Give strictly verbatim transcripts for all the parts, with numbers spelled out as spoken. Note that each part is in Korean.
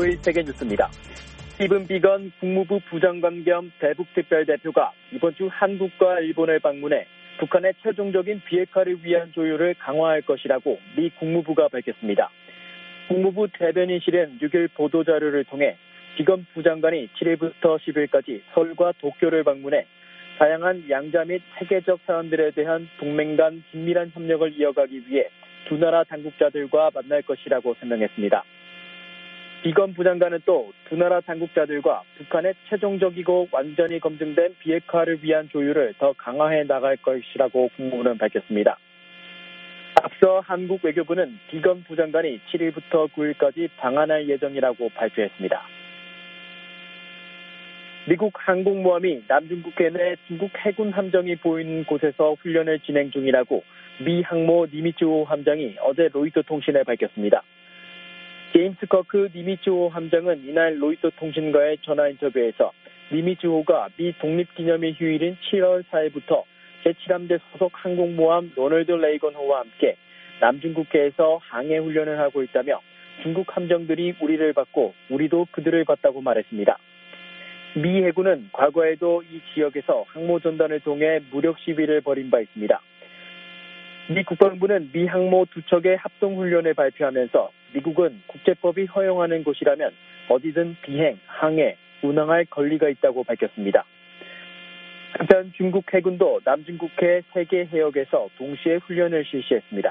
일요일 세계뉴스입니다. 스티븐 비건 국무부 부장관 겸 대북특별대표가 이번 주 한국과 일본을 방문해 북한의 최종적인 비핵화를 위한 조율을 강화할 것이라고 미 국무부가 밝혔습니다. 국무부 대변인실은 육일 보도자료를 통해 비건 부장관이 칠일부터 십일까지 서울과 도쿄를 방문해 다양한 양자 및 세계적 사안들에 대한 동맹 간 긴밀한 협력을 이어가기 위해 두 나라 당국자들과 만날 것이라고 설명했습니다. 비건 부장관은 또 두 나라 당국자들과 북한의 최종적이고 완전히 검증된 비핵화를 위한 조율을 더 강화해 나갈 것이라고 국무부는 밝혔습니다. 앞서 한국 외교부는 비건 부장관이 칠일부터 구일까지 방한할 예정이라고 발표했습니다. 미국 항공모함이 남중국해 내 중국 해군 함정이 보이는 곳에서 훈련을 진행 중이라고 미 항모 니미츠호 함장이 어제 로이터 통신에 밝혔습니다. 제임스 커크 니미츠호 함장은 이날 로이터 통신과의 전화 인터뷰에서 니미츠호가 미 독립기념일 휴일인 칠월 사일부터 제칠 함대 소속 항공모함 로널드 레이건호와 함께 남중국해에서 항해 훈련을 하고 있다며 중국 함정들이 우리를 받고 우리도 그들을 받다고 말했습니다. 미 해군은 과거에도 이 지역에서 항모 전단을 통해 무력 시위를 벌인 바 있습니다. 미 국방부는 미 항모 두 척의 합동훈련을 발표하면서 미국은 국제법이 허용하는 곳이라면 어디든 비행, 항해, 운항할 권리가 있다고 밝혔습니다. 한편 중국 해군도 남중국해 세 개 해역에서 동시에 훈련을 실시했습니다.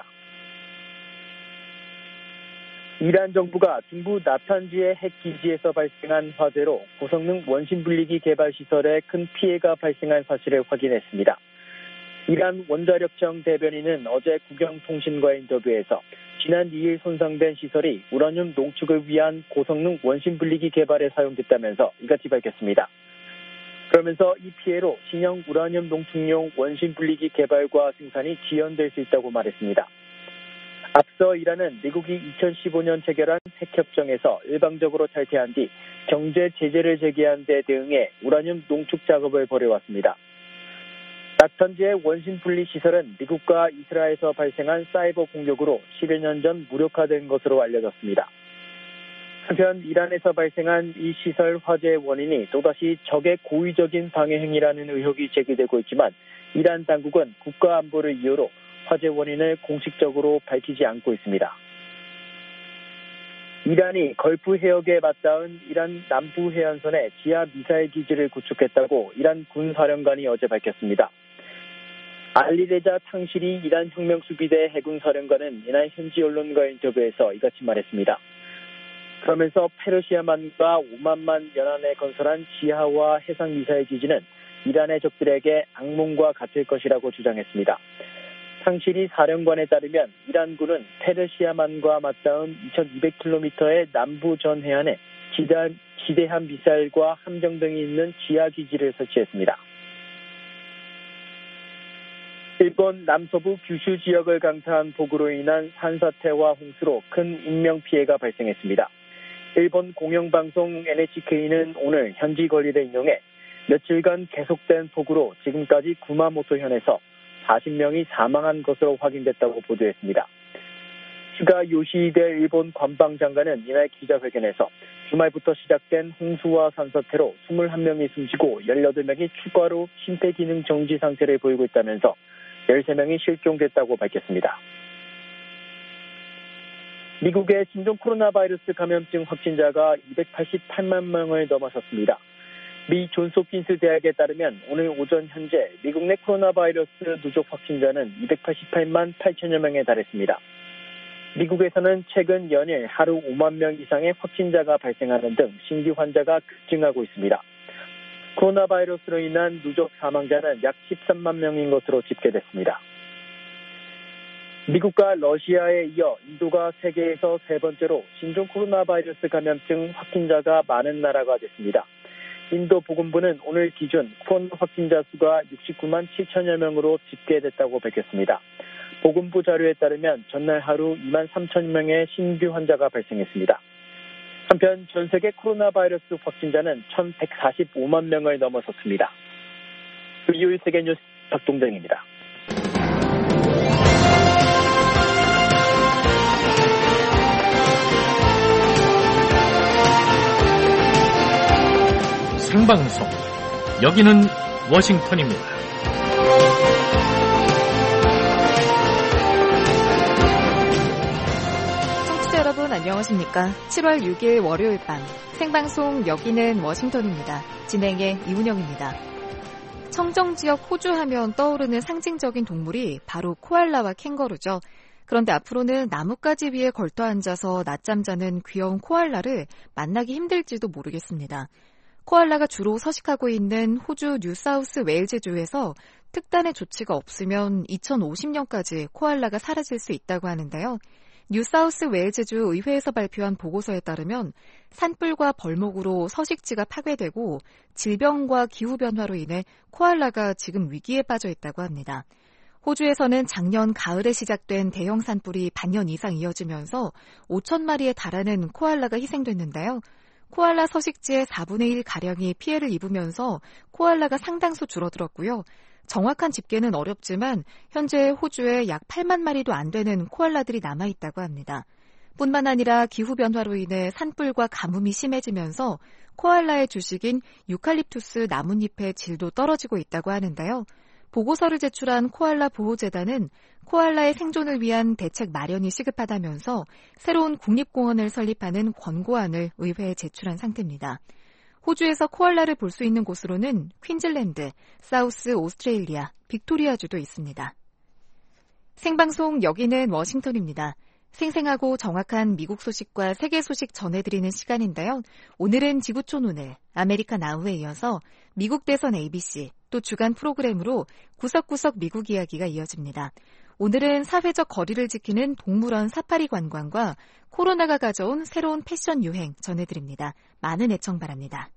이란 정부가 중부 나탄즈의 핵기지에서 발생한 화재로 고성능 원심분리기 개발 시설에 큰 피해가 발생한 사실을 확인했습니다. 이란 원자력청 대변인은 어제 국영통신과의 인터뷰에서 지난 이일 손상된 시설이 우라늄 농축을 위한 고성능 원심분리기 개발에 사용됐다면서 이같이 밝혔습니다. 그러면서 이 피해로 신형 우라늄 농축용 원심분리기 개발과 생산이 지연될 수 있다고 말했습니다. 앞서 이란은 미국이 이천십오년 체결한 핵협정에서 일방적으로 탈퇴한 뒤 경제 제재를 제기한 데 대응해 우라늄 농축 작업을 벌여왔습니다. 나탄즈의 원심분리 시설은 미국과 이스라엘에서 발생한 사이버 공격으로 십여 년 전 무력화된 것으로 알려졌습니다. 한편 이란에서 발생한 이 시설 화재의 원인이 또다시 적의 고의적인 방해 행위라는 의혹이 제기되고 있지만 이란 당국은 국가 안보를 이유로 화재 원인을 공식적으로 밝히지 않고 있습니다. 이란이 걸프 해역에 맞닿은 이란 남부 해안선에 지하 미사일 기지를 구축했다고 이란 군사령관이 어제 밝혔습니다. 알리레자 탕시리 이란 혁명수비대 해군사령관은 이날 현지 언론과의 인터뷰에서 이같이 말했습니다. 그러면서 페르시아만과 오만만 연안에 건설한 지하와 해상 미사일 기지는 이란의 적들에게 악몽과 같을 것이라고 주장했습니다. 탕시리 사령관에 따르면 이란군은 페르시아만과 맞닿은 이천이백 킬로미터의 남부 전 해안에 지대한, 지대한 미사일과 함정 등이 있는 지하기지를 설치했습니다. 일본 남서부 규슈 지역을 강타한 폭우로 인한 산사태와 홍수로 큰 인명피해가 발생했습니다. 일본 공영방송 엔에이치케이는 오늘 현지 거리를 인용해 며칠간 계속된 폭우로 지금까지 구마모토현에서 사십 명이 사망한 것으로 확인됐다고 보도했습니다. 스가 요시히데 일본 관방장관은 이날 기자회견에서 주말부터 시작된 홍수와 산사태로 이십일 명이 숨지고 열여덟 명이 추가로 심폐기능 정지 상태를 보이고 있다면서 열세 명이 실종됐다고 밝혔습니다. 미국의 신종 코로나 바이러스 감염증 확진자가 이백팔십팔만 명을 넘어섰습니다. 미 존스홉킨스 대학에 따르면 오늘 오전 현재 미국 내 코로나 바이러스 누적 확진자는 이백팔십팔만 팔천여 명에 달했습니다. 미국에서는 최근 연일 하루 오만 명 이상의 확진자가 발생하는 등 신규 환자가 급증하고 있습니다. 코로나 바이러스로 인한 누적 사망자는 약 십삼만 명인 것으로 집계됐습니다. 미국과 러시아에 이어 인도가 세계에서 세 번째로 신종 코로나 바이러스 감염증 확진자가 많은 나라가 됐습니다. 인도 보건부는 오늘 기준 코로나 확진자 수가 육십구만 칠천여 명으로 집계됐다고 밝혔습니다. 보건부 자료에 따르면 전날 하루 이만 삼천 명의 신규 환자가 발생했습니다. 한편 전 세계 코로나 바이러스 확진자는 천백사십오만 명을 넘어섰습니다. 일요일 세계뉴스 박동정입니다. 생방송, 여기는 워싱턴입니다. 청취자 여러분 안녕하십니까? 칠월 육일 월요일 밤 생방송 여기는 워싱턴입니다. 진행의 이운영입니다. 청정지역 호주 하면 떠오르는 상징적인 동물이 바로 코알라와 캥거루죠. 그런데 앞으로는 나뭇가지 위에 걸터 앉아서 낮잠 자는 귀여운 코알라를 만나기 힘들지도 모르겠습니다. 코알라가 주로 서식하고 있는 호주 뉴사우스 웨일즈주에서 특단의 조치가 없으면 이천오십 년까지 코알라가 사라질 수 있다고 하는데요. 뉴사우스 웨일즈주 의회에서 발표한 보고서에 따르면 산불과 벌목으로 서식지가 파괴되고 질병과 기후변화로 인해 코알라가 지금 위기에 빠져 있다고 합니다. 호주에서는 작년 가을에 시작된 대형 산불이 반년 이상 이어지면서 오천 마리에 달하는 코알라가 희생됐는데요. 코알라 서식지의 사분의 일가량이 피해를 입으면서 코알라가 상당수 줄어들었고요. 정확한 집계는 어렵지만 현재 호주에 약 팔만 마리도 안 되는 코알라들이 남아있다고 합니다. 뿐만 아니라 기후변화로 인해 산불과 가뭄이 심해지면서 코알라의 주식인 유칼립투스 나뭇잎의 질도 떨어지고 있다고 하는데요. 보고서를 제출한 코알라 보호재단은 코알라의 생존을 위한 대책 마련이 시급하다면서 새로운 국립공원을 설립하는 권고안을 의회에 제출한 상태입니다. 호주에서 코알라를 볼 수 있는 곳으로는 퀸즐랜드, 사우스 오스트레일리아, 빅토리아주도 있습니다. 생방송 여기는 워싱턴입니다. 생생하고 정확한 미국 소식과 세계 소식 전해드리는 시간인데요. 오늘은 지구촌 오늘, 아메리카 나우에 이어서 미국 대선 에이비씨, 또 주간 프로그램으로 구석구석 미국 이야기가 이어집니다. 오늘은 사회적 거리를 지키는 동물원 사파리 관광과 코로나가 가져온 새로운 패션 유행 전해드립니다. 많은 애청 바랍니다.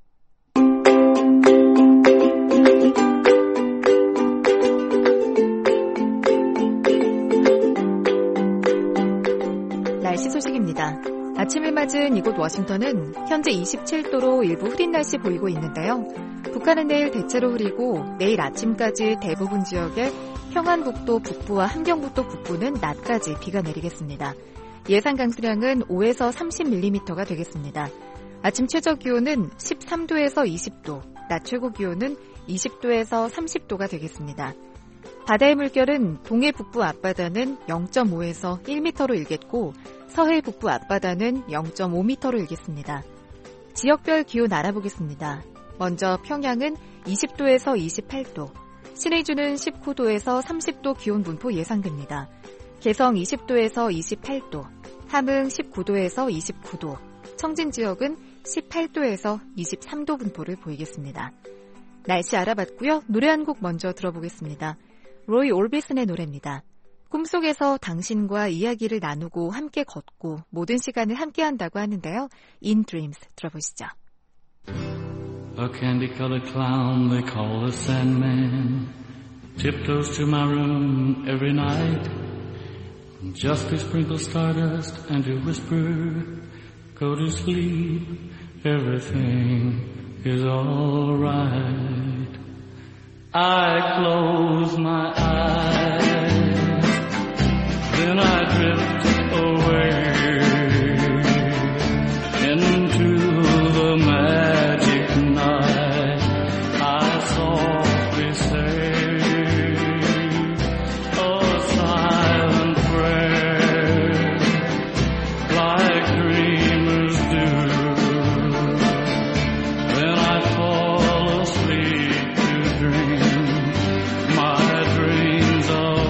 날씨 소식입니다. 아침을 맞은 이곳 워싱턴은 현재 이십칠 도로 일부 흐린 날씨 보이고 있는데요. 북한은 내일 대체로 흐리고 내일 아침까지 대부분 지역에 평안북도 북부와 함경북도 북부는 낮까지 비가 내리겠습니다. 예상 강수량은 오에서 삼십 밀리미터가 되겠습니다. 아침 최저 기온은 십삼 도에서 이십 도, 낮 최고 기온은 이십 도에서 삼십 도가 되겠습니다. 바다의 물결은 동해 북부 앞바다는 영 점 오에서 일 미터로 일겠고 서해 북부 앞바다는 영 점 오 미터로 일겠습니다. 지역별 기온 알아보겠습니다. 먼저 평양은 이십 도에서 이십팔 도, 신의주는 십구 도에서 삼십 도 기온 분포 예상됩니다. 개성 이십 도에서 이십팔 도, 함흥 십구 도에서 이십구 도, 청진 지역은 십팔 도에서 이십삼 도 분포를 보이겠습니다. 날씨 알아봤고요. 노래 한 곡 먼저 들어보겠습니다. 로이 올비슨의 노래입니다. 꿈속에서 당신과 이야기를 나누고 함께 걷고 모든 시간을 함께한다고 하는데요. In Dreams 들어보시죠. A candy-colored clown they call the Sandman tiptoes to my room every night just to sprinkle stardust and to whisper, go to sleep, everything is all right. I close my eyes, then I drift away into the magic night. I softly say a silent prayer like dreamers do. Then I fall asleep to dream my dreams of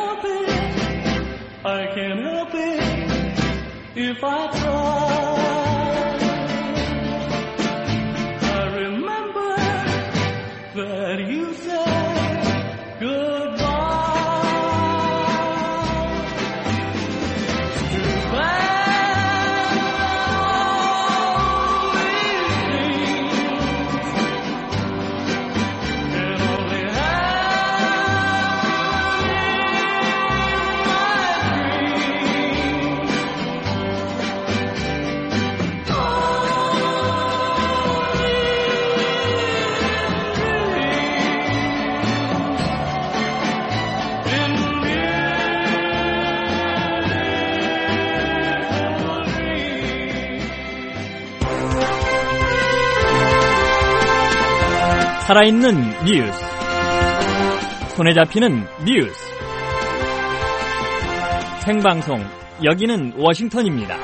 help it. I can't help it if I try. I remember that you said goodbye. It's too bad all these things can only happen in my dreams. 살아있는 뉴스, 손에 잡히는 뉴스, 생방송, 여기는 워싱턴입니다.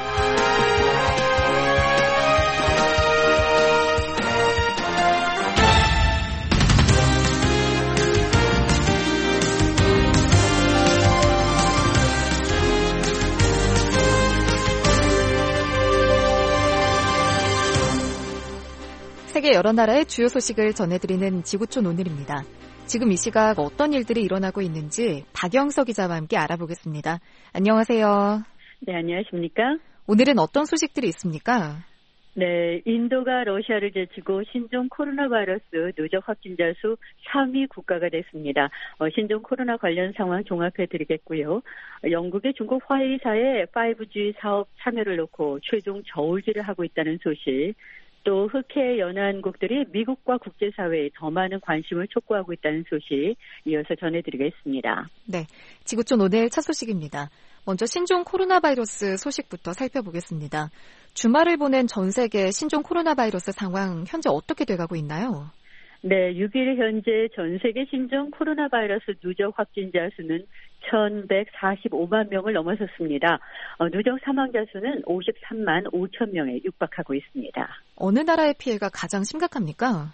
세계 여러 나라의 주요 소식을 전해드리는 지구촌 오늘입니다. 지금 이 시각 어떤 일들이 일어나고 있는지 박영석 기자와 함께 알아보겠습니다. 안녕하세요. 네, 안녕하십니까? 오늘은 어떤 소식들이 있습니까? 네, 인도가 러시아를 제치고 신종 코로나 바이러스 누적 확진자 수 삼 위 국가가 됐습니다. 어, 신종 코로나 관련 상황 종합해 드리겠고요. 영국의 중국 화웨이사의 파이브지 사업 참여를 놓고 최종 저울질을 하고 있다는 소식, 또 흑해 연안국들이 미국과 국제사회에 더 많은 관심을 촉구하고 있다는 소식 이어서 전해드리겠습니다. 네, 지구촌 오늘 첫 소식입니다. 먼저 신종 코로나 바이러스 소식부터 살펴보겠습니다. 주말을 보낸 전 세계 신종 코로나 바이러스 상황 현재 어떻게 돼가고 있나요? 네, 육 일 현재 전 세계 신종 코로나 바이러스 누적 확진자 수는 천백사십오만 명을 넘어섰습니다. 어, 누적 사망자 수는 오십삼만 오천 명에 육박하고 있습니다. 어느 나라의 피해가 가장 심각합니까?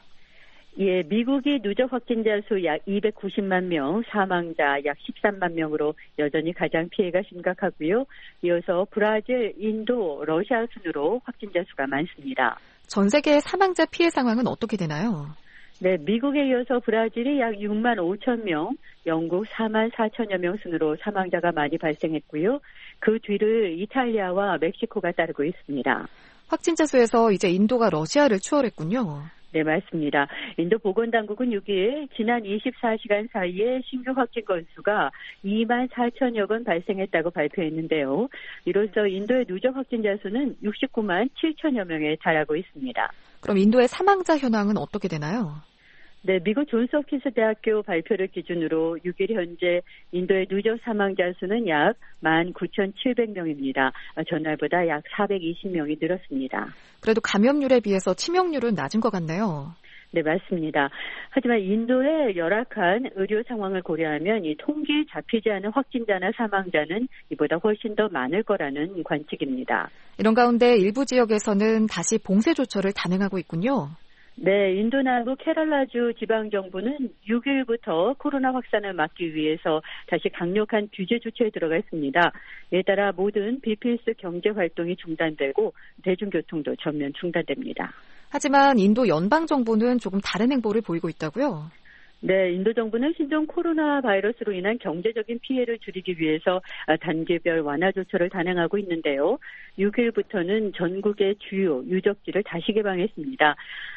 예, 미국이 누적 확진자 수 약 이백구십만 명, 사망자 약 십삼만 명으로 여전히 가장 피해가 심각하고요. 이어서 브라질, 인도, 러시아 순으로 확진자 수가 많습니다. 전 세계 사망자 피해 상황은 어떻게 되나요? 네, 미국에 이어서 브라질이 약 육만 오천 명, 영국 사만 사천여 명 순으로 사망자가 많이 발생했고요. 그 뒤를 이탈리아와 멕시코가 따르고 있습니다. 확진자 수에서 이제 인도가 러시아를 추월했군요. 네, 맞습니다. 인도 보건당국은 육 일 지난 이십사 시간 사이에 신규 확진 건수가 이만 사천여 건 발생했다고 발표했는데요. 이로써 인도의 누적 확진자 수는 육십구만 칠천여 명에 달하고 있습니다. 그럼 인도의 사망자 현황은 어떻게 되나요? 네, 미국 존스홉킨스 대학교 발표를 기준으로 육 일 현재 인도의 누적 사망자 수는 약 만 구천칠백 명입니다. 전날보다 약 사백이십 명이 늘었습니다. 그래도 감염률에 비해서 치명률은 낮은 것 같네요. 네, 맞습니다. 하지만 인도의 열악한 의료 상황을 고려하면 이 통계에 잡히지 않은 확진자나 사망자는 이보다 훨씬 더 많을 거라는 관측입니다. 이런 가운데 일부 지역에서는 다시 봉쇄 조처를 단행하고 있군요. 네, 인도 남부 케랄라주 지방정부는 육 일부터 코로나 확산을 막기 위해서 다시 강력한 규제 조치에 들어갔습니다. 이에 따라 모든 비필수 경제 활동이 중단되고 대중교통도 전면 중단됩니다. 하지만 인도 연방정부는 조금 다른 행보를 보이고 있다고요? 네, 인도 정부는 신종 코로나 바이러스로 인한 경제적인 피해를 줄이기 위해서 단계별 완화 조처를 단행하고 있는데요. 육 일부터는 전국의 주요 유적지를 다시 개방했습니다.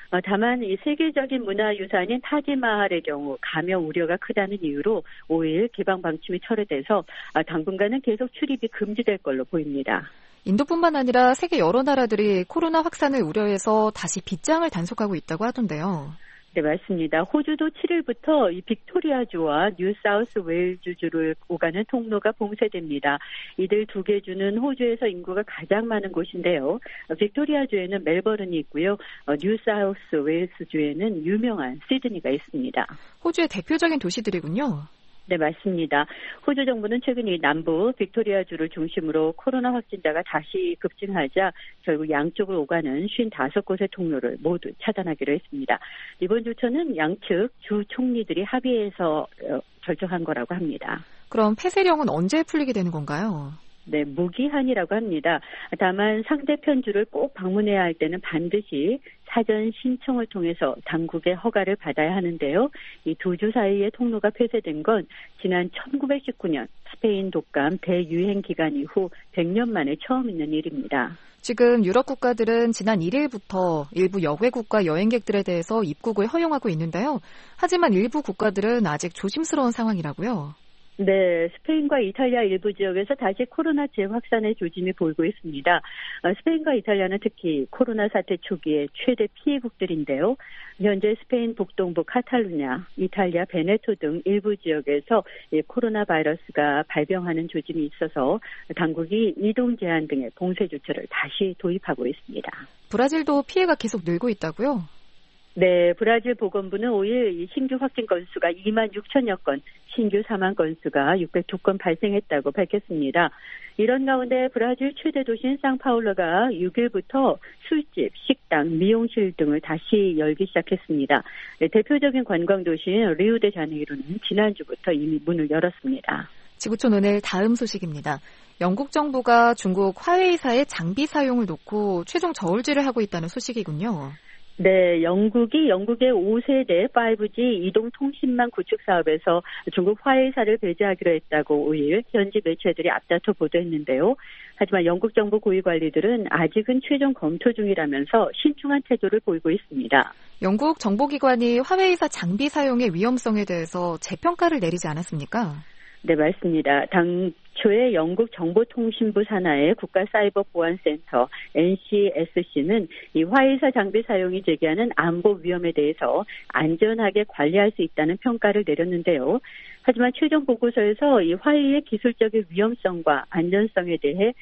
다만 이 세계적인 문화유산인 타지마할의 경우 감염 우려가 크다는 이유로 오 일 개방 방침이 철회돼서 당분간은 계속 출입이 금지될 걸로 보입니다. 인도뿐만 아니라 세계 여러 나라들이 코로나 확산을 우려해서 다시 빗장을 단속하고 있다고 하던데요. 네, 맞습니다. 호주도 칠 일부터 이 빅토리아주와 뉴사우스 웨일즈주를 오가는 통로가 봉쇄됩니다. 이들 두 개 주는 호주에서 인구가 가장 많은 곳인데요. 빅토리아주에는 멜버른이 있고요. 뉴사우스 웨일스주에는 유명한 시드니가 있습니다. 호주의 대표적인 도시들이군요. 네, 맞습니다. 호주 정부는 최근 이 남부 빅토리아주를 중심으로 코로나 확진자가 다시 급증하자 결국 양쪽을 오가는 오십오 곳의 통로를 모두 차단하기로 했습니다. 이번 조처는 양측 주 총리들이 합의해서 결정한 거라고 합니다. 그럼 폐쇄령은 언제 풀리게 되는 건가요? 네, 무기한이라고 합니다. 다만 상대편 주를 꼭 방문해야 할 때는 반드시 사전 신청을 통해서 당국의 허가를 받아야 하는데요. 이 두 주 사이에 통로가 폐쇄된 건 지난 천구백십구 년 스페인 독감 대유행 기간 이후 백 년 만에 처음 있는 일입니다. 지금 유럽 국가들은 지난 일 일부터 일부 여외 국가 여행객들에 대해서 입국을 허용하고 있는데요. 하지만 일부 국가들은 아직 조심스러운 상황이라고요. 네, 스페인과 이탈리아 일부 지역에서 다시 코로나 재확산의 조짐이 보이고 있습니다. 스페인과 이탈리아는 특히 코로나 사태 초기에 최대 피해국들인데요. 현재 스페인 북동부 카탈루냐, 이탈리아 베네토 등 일부 지역에서 코로나 바이러스가 발병하는 조짐이 있어서 당국이 이동 제한 등의 봉쇄 조처를 다시 도입하고 있습니다. 브라질도 피해가 계속 늘고 있다고요? 네, 브라질 보건부는 오 일 신규 확진 건수가 이만 육천여 건, 신규 사망 건수가 육백이 건 발생했다고 밝혔습니다. 이런 가운데 브라질 최대 도시인 상파울루가 육 일부터 술집, 식당, 미용실 등을 다시 열기 시작했습니다. 네, 대표적인 관광 도시인 리우데자네이루는 지난주부터 이미 문을 열었습니다. 지구촌 오늘 다음 소식입니다. 영국 정부가 중국 화웨이사의 장비 사용을 놓고 최종 저울질을 하고 있다는 소식이군요. 네, 영국이 영국의 오 세대 파이브지 이동통신망 구축 사업에서 중국 화웨이사를 배제하기로 했다고 오 일 현지 매체들이 앞다퉈 보도했는데요. 하지만 영국 정부 고위 관리들은 아직은 최종 검토 중이라면서 신중한 태도를 보이고 있습니다. 영국 정보기관이 화웨이사 장비 사용의 위험성에 대해서 재평가를 내리지 않았습니까? 네, 맞습니다. 당초에 영국 정보통신부 산하의 국가사이버보안센터 엔씨에스씨는 이 화웨이사 장비 사용이 제기하는 안보 위험에 대해서 안전하게 관리할 수 있다는 평가를 내렸는데요. 하지만 최종 보고서에서 이 화웨이의 기술적인 위험성과 안전성에 대해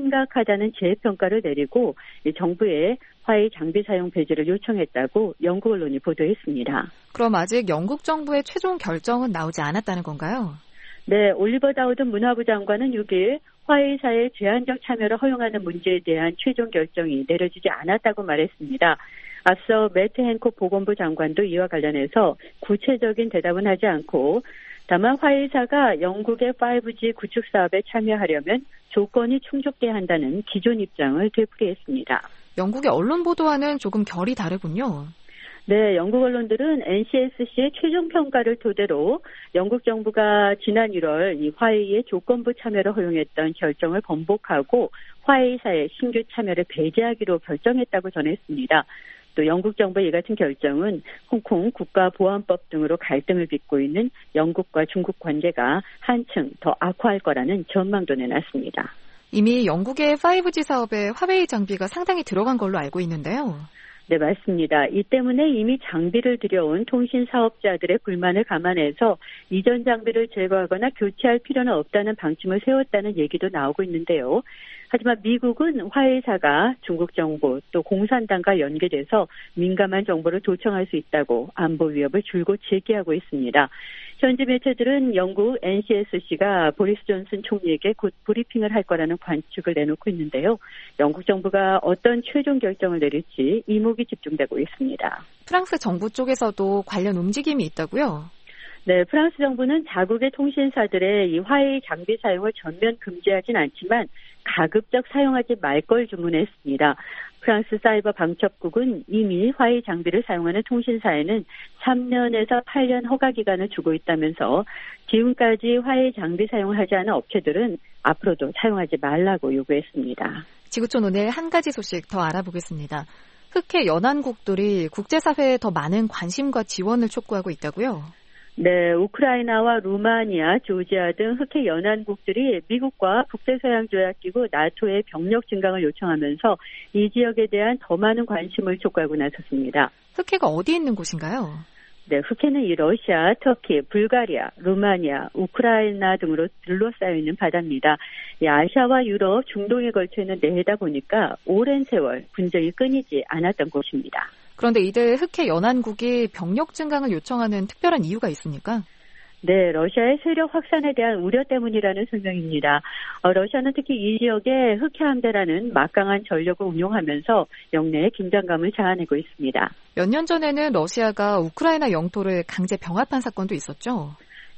심각하다는 재평가를 내리고 정부에 화웨이 장비 사용 배제를 요청했다고 영국 언론이 보도했습니다. 그럼 아직 영국 정부의 최종 결정은 나오지 않았다는 건가요? 네, 올리버 다우든 문화부 장관은 육 일 화웨이사의 제한적 참여를 허용하는 문제에 대한 최종 결정이 내려지지 않았다고 말했습니다. 앞서 매트 행콕 보건부 장관도 이와 관련해서 구체적인 대답은 하지 않고 다만 화웨이사가 영국의 파이브지 구축 사업에 참여하려면 조건이 충족돼야 한다는 기존 입장을 되풀이했습니다. 영국의 언론 보도와는 조금 결이 다르군요. 네, 영국 언론들은 엔씨에스씨의 최종 평가를 토대로 영국 정부가 지난 일월 이 화웨이의 조건부 참여를 허용했던 결정을 번복하고 화웨이사의 신규 참여를 배제하기로 결정했다고 전했습니다. 또 영국 정부의 이 같은 결정은 홍콩 국가보안법 등으로 갈등을 빚고 있는 영국과 중국 관계가 한층 더 악화할 거라는 전망도 내놨습니다. 이미 영국의 파이브지 사업에 화웨이 장비가 상당히 들어간 걸로 알고 있는데요. 네, 맞습니다. 이 때문에 이미 장비를 들여온 통신 사업자들의 불만을 감안해서 이전 장비를 제거하거나 교체할 필요는 없다는 방침을 세웠다는 얘기도 나오고 있는데요. 하지만 미국은 화웨이사가 중국 정부 또 공산당과 연계돼서 민감한 정보를 도청할 수 있다고 안보 위협을 줄곧 제기하고 있습니다. 현지 매체들은 영국 엔씨에스씨가 보리스 존슨 총리에게 곧 브리핑을 할 거라는 관측을 내놓고 있는데요. 영국 정부가 어떤 최종 결정을 내릴지 이목이 집중되고 있습니다. 프랑스 정부 쪽에서도 관련 움직임이 있다고요? 네, 프랑스 정부는 자국의 통신사들의 이 화웨이 장비 사용을 전면 금지하진 않지만 가급적 사용하지 말 걸 주문했습니다. 프랑스 사이버 방첩국은 이미 화웨이 장비를 사용하는 통신사에는 삼 년에서 팔 년 허가 기간을 주고 있다면서 지금까지 화웨이 장비 사용을 하지 않은 업체들은 앞으로도 사용하지 말라고 요구했습니다. 지구촌 오늘 한 가지 소식 더 알아보겠습니다. 흑해 연안국들이 국제사회에 더 많은 관심과 지원을 촉구하고 있다고요? 네, 우크라이나와 루마니아, 조지아 등 흑해 연안국들이 미국과 북대서양조약기구 나토의 병력 증강을 요청하면서 이 지역에 대한 더 많은 관심을 촉구하고 나섰습니다. 흑해가 어디 있는 곳인가요? 네, 흑해는 이 러시아, 터키, 불가리아, 루마니아, 우크라이나 등으로 둘러싸여 있는 바다입니다. 이 아시아와 유럽, 중동에 걸쳐 있는 내해다 보니까 오랜 세월 분쟁이 끊이지 않았던 곳입니다. 그런데 이들 흑해 연안국이 병력 증강을 요청하는 특별한 이유가 있습니까? 네, 러시아의 세력 확산에 대한 우려 때문이라는 설명입니다. 어, 러시아는 특히 이 지역에 흑해 함대라는 막강한 전력을 운용하면서 영내의 긴장감을 자아내고 있습니다. 몇 년 전에는 러시아가 우크라이나 영토를 강제 병합한 사건도 있었죠?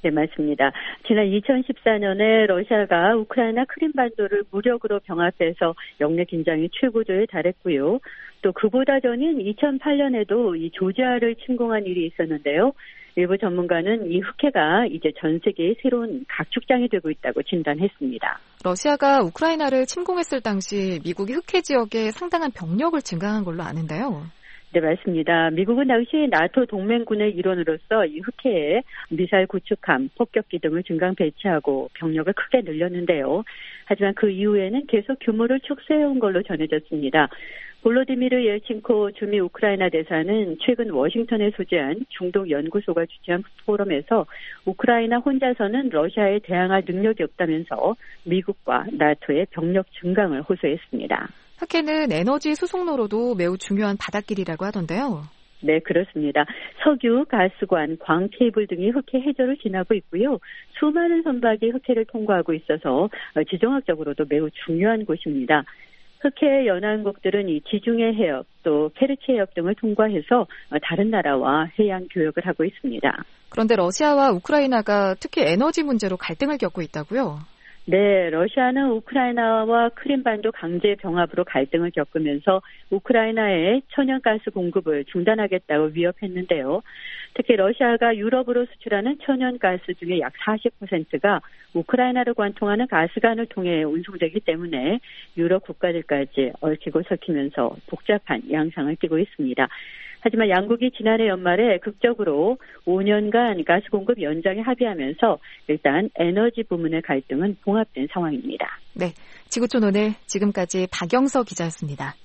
네, 맞습니다. 지난 이천십사 년에 러시아가 우크라이나 크림반도를 무력으로 병합해서 영내 긴장이 최고조에 달했고요. 또 그보다 전인 이천팔 년에도 이 조지아를 침공한 일이 있었는데요. 일부 전문가는 이 흑해가 이제 전 세계의 새로운 각축장이 되고 있다고 진단했습니다. 러시아가 우크라이나를 침공했을 당시 미국이 흑해 지역에 상당한 병력을 증강한 걸로 아는데요. 네, 맞습니다. 미국은 당시 나토 동맹군의 일원으로서 이 흑해에 미사일 구축함, 폭격기 등을 증강 배치하고 병력을 크게 늘렸는데요. 하지만 그 이후에는 계속 규모를 축소해온 걸로 전해졌습니다. 볼로디미르 옐친코 주미 우크라이나 대사는 최근 워싱턴에 소재한 중동 연구소가 주최한 포럼에서 우크라이나 혼자서는 러시아에 대항할 능력이 없다면서 미국과 나토의 병력 증강을 호소했습니다. 흑해는 에너지 수송로로도 매우 중요한 바닷길이라고 하던데요. 네, 그렇습니다. 석유, 가스관, 광 케이블 등이 흑해 해저를 지나고 있고요. 수많은 선박이 흑해를 통과하고 있어서 지정학적으로도 매우 중요한 곳입니다. 흑해 연안국들은 이 지중해 해협, 또 케르치 해협 등을 통과해서 다른 나라와 해양 교역을 하고 있습니다. 그런데 러시아와 우크라이나가 특히 에너지 문제로 갈등을 겪고 있다고요? 네, 러시아는 우크라이나와 크림반도 강제 병합으로 갈등을 겪으면서 우크라이나의 천연가스 공급을 중단하겠다고 위협했는데요. 특히 러시아가 유럽으로 수출하는 천연가스 중에 약 사십 퍼센트가 우크라이나를 관통하는 가스관을 통해 운송되기 때문에 유럽 국가들까지 얽히고 설키면서 복잡한 양상을 띠고 있습니다. 하지만 양국이 지난해 연말에 극적으로 오 년간 가스 공급 연장에 합의하면서 일단 에너지 부문의 갈등은 봉합된 상황입니다. 네, 지구촌 오늘 지금까지 박영서 기자였습니다.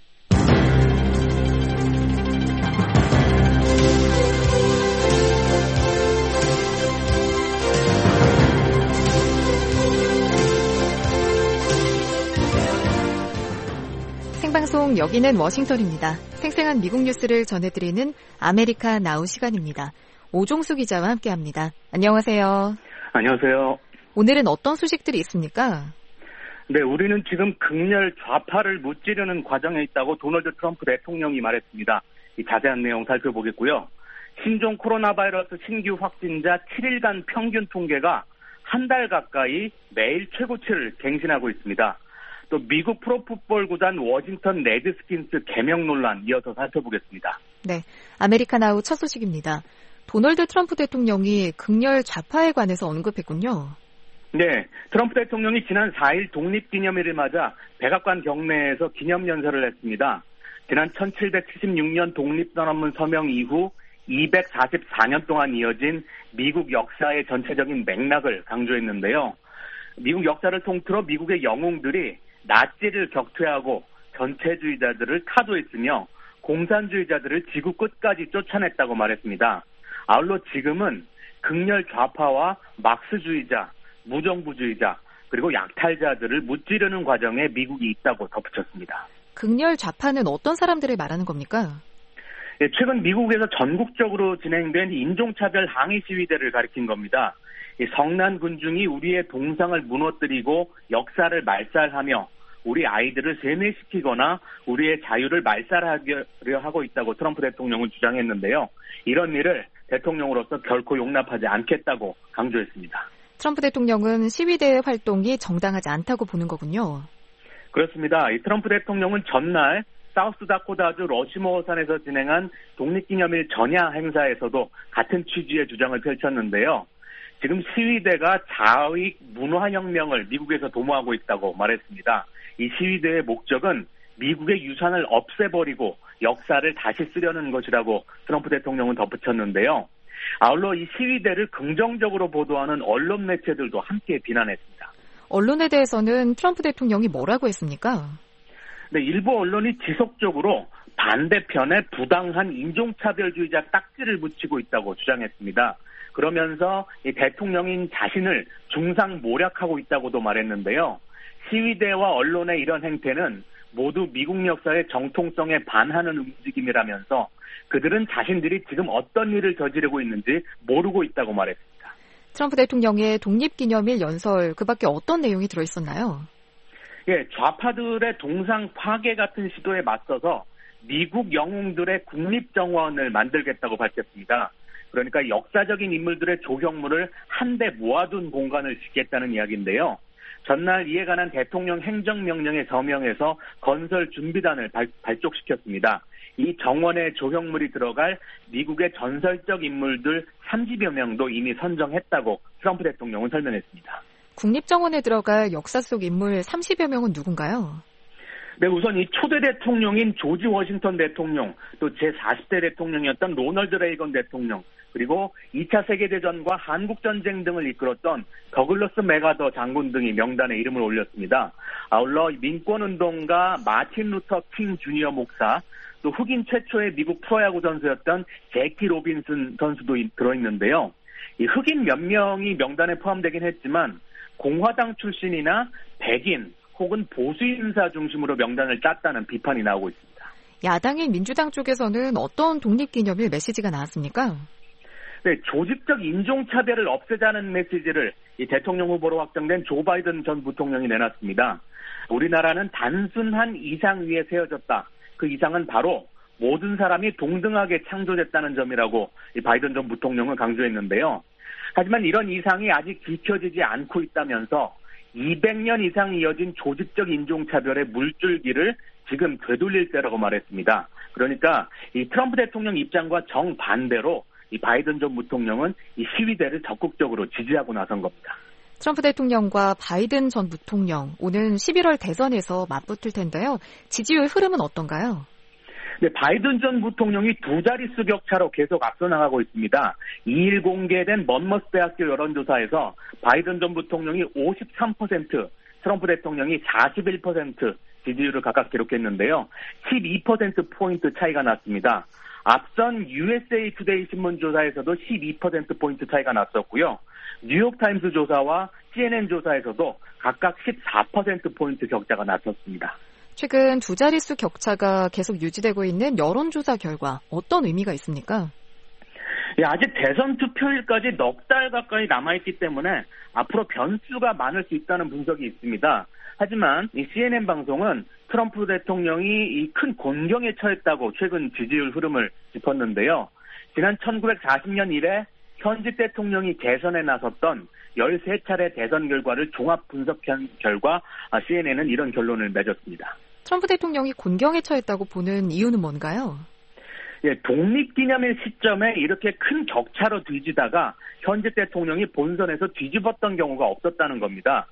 생방송 여기는 워싱턴입니다. 생생한 미국 뉴스를 전해드리는 아메리카 나우 시간입니다. 오종수 기자와 함께합니다. 안녕하세요. 안녕하세요. 오늘은 어떤 소식들이 있습니까? 네, 우리는 지금 극렬 좌파를 무찌르는 과정에 있다고 도널드 트럼프 대통령이 말했습니다. 이 자세한 내용 살펴보겠고요. 신종 코로나 바이러스 신규 확진자 칠 일간 평균 통계가 한 달 가까이 매일 최고치를 갱신하고 있습니다. 또 미국 프로풋볼 구단 워싱턴 레드스킨스 개명 논란 이어서 살펴보겠습니다. 네, 아메리카나우 첫 소식입니다. 도널드 트럼프 대통령이 극렬 좌파에 관해서 언급했군요. 네, 트럼프 대통령이 지난 사 일 독립기념일을 맞아 백악관 경내에서 기념연설을 했습니다. 지난 천칠백칠십육 년 독립선언문 서명 이후 이백사십사 년 동안 이어진 미국 역사의 전체적인 맥락을 강조했는데요. 미국 역사를 통틀어 미국의 영웅들이 나치를 격퇴하고 전체주의자들을 타도했으며 공산주의자들을 지구 끝까지 쫓아냈다고 말했습니다. 아울러 지금은 극렬 좌파와 막스주의자, 무정부주의자, 그리고 약탈자들을 무찌르는 과정에 미국이 있다고 덧붙였습니다. 극렬 좌파는 어떤 사람들을 말하는 겁니까? 예, 최근 미국에서 전국적으로 진행된 인종차별 항의 시위대를 가리킨 겁니다. 이 성난 군중이 우리의 동상을 무너뜨리고 역사를 말살하며 우리 아이들을 세뇌시키거나 우리의 자유를 말살하려 하고 있다고 트럼프 대통령은 주장했는데요. 이런 일을 대통령으로서 결코 용납하지 않겠다고 강조했습니다. 트럼프 대통령은 시위대의 활동이 정당하지 않다고 보는 거군요. 그렇습니다. 이 트럼프 대통령은 전날 사우스다코타주 러시모어산에서 진행한 독립기념일 전야 행사에서도 같은 취지의 주장을 펼쳤는데요. 지금 시위대가 자익 문화혁명을 미국에서 도모하고 있다고 말했습니다. 이 시위대의 목적은 미국의 유산을 없애버리고 역사를 다시 쓰려는 것이라고 트럼프 대통령은 덧붙였는데요. 아울러 이 시위대를 긍정적으로 보도하는 언론 매체들도 함께 비난했습니다. 언론에 대해서는 트럼프 대통령이 뭐라고 했습니까? 네, 일부 언론이 지속적으로 반대편에 부당한 인종차별주의자 딱지를 붙이고 있다고 주장했습니다. 그러면서 이 대통령인 자신을 중상모략하고 있다고도 말했는데요. 시위대와 언론의 이런 행태는 모두 미국 역사의 정통성에 반하는 움직임이라면서 그들은 자신들이 지금 어떤 일을 저지르고 있는지 모르고 있다고 말했습니다. 트럼프 대통령의 독립기념일 연설, 그 밖에 어떤 내용이 들어있었나요? 예, 좌파들의 동상 파괴 같은 시도에 맞서서 미국 영웅들의 국립정원을 만들겠다고 밝혔습니다. 그러니까 역사적인 인물들의 조형물을 한데 모아둔 공간을 짓겠다는 이야기인데요. 전날 이에 관한 대통령 행정명령에 서명해서 건설 준비단을 발, 발족시켰습니다. 이 정원에 조형물이 들어갈 미국의 전설적 인물들 삼십여 명도 이미 선정했다고 트럼프 대통령은 설명했습니다. 국립정원에 들어갈 역사 속 인물 삼십여 명은 누군가요? 네, 우선 이 초대 대통령인 조지 워싱턴 대통령, 또 제사십 대 대통령이었던 로널드 레이건 대통령, 그리고 이 차 세계대전과 한국전쟁 등을 이끌었던 더글러스 맥아더 장군 등이 명단에 이름을 올렸습니다. 아울러 민권운동가 마틴 루터 킹 주니어 목사, 또 흑인 최초의 미국 프로야구 선수였던 제키 로빈슨 선수도 들어있는데요. 이 흑인 몇 명이 명단에 포함되긴 했지만 공화당 출신이나 백인 혹은 보수 인사 중심으로 명단을 짰다는 비판이 나오고 있습니다. 야당인 민주당 쪽에서는 어떤 독립기념일 메시지가 나왔습니까? 네, 조직적 인종차별을 없애자는 메시지를 이 대통령 후보로 확정된 조 바이든 전 부통령이 내놨습니다. 우리나라는 단순한 이상 위에 세워졌다. 그 이상은 바로 모든 사람이 동등하게 창조됐다는 점이라고 이 바이든 전 부통령은 강조했는데요. 하지만 이런 이상이 아직 지켜지지 않고 있다면서 이백 년 이상 이어진 조직적 인종차별의 물줄기를 지금 되돌릴 때라고 말했습니다. 그러니까 이 트럼프 대통령 입장과 정반대로 이 바이든 전 부통령은 이 시위대를 적극적으로 지지하고 나선 겁니다. 트럼프 대통령과 바이든 전 부통령 오는 십일월 대선에서 맞붙을 텐데요. 지지율 흐름은 어떤가요? 네, 바이든 전 부통령이 두 자릿수 격차로 계속 앞서 나가고 있습니다. 이 일 공개된 먼머스 대학교 여론조사에서 바이든 전 부통령이 오십삼 퍼센트, 트럼프 대통령이 사십일 퍼센트 지지율을 각각 기록했는데요. 십이 퍼센트 포인트 차이가 났습니다. 앞선 유에스에이 투데이 신문 조사에서도 십이 퍼센트 포인트 차이가 났었고요. 뉴욕타임스 조사와 씨엔엔 조사에서도 각각 십사 퍼센트 포인트 격차가 났었습니다. 최근 두 자릿수 격차가 계속 유지되고 있는 여론조사 결과 어떤 의미가 있습니까? 예, 아직 대선 투표일까지 넉 달 가까이 남아있기 때문에 앞으로 변수가 많을 수 있다는 분석이 있습니다. 하지만 이 씨엔엔 방송은 트럼프 대통령이 이 큰 곤경에 처했다고 최근 지지율 흐름을 짚었는데요. 지난 천구백사십 년 이래 현직 대통령이 재선에 나섰던 열세 차례 대선 결과를 종합 분석한 결과 씨엔엔은 이런 결론을 맺었습니다. 트럼프 대통령이 곤경에 처했다고 보는 이유는 뭔가요? 예, 독립기념일 시점에 이렇게 큰 격차로 뒤지다가 현직 대통령이 본선에서 뒤집었던 경우가 없었다는 겁니다.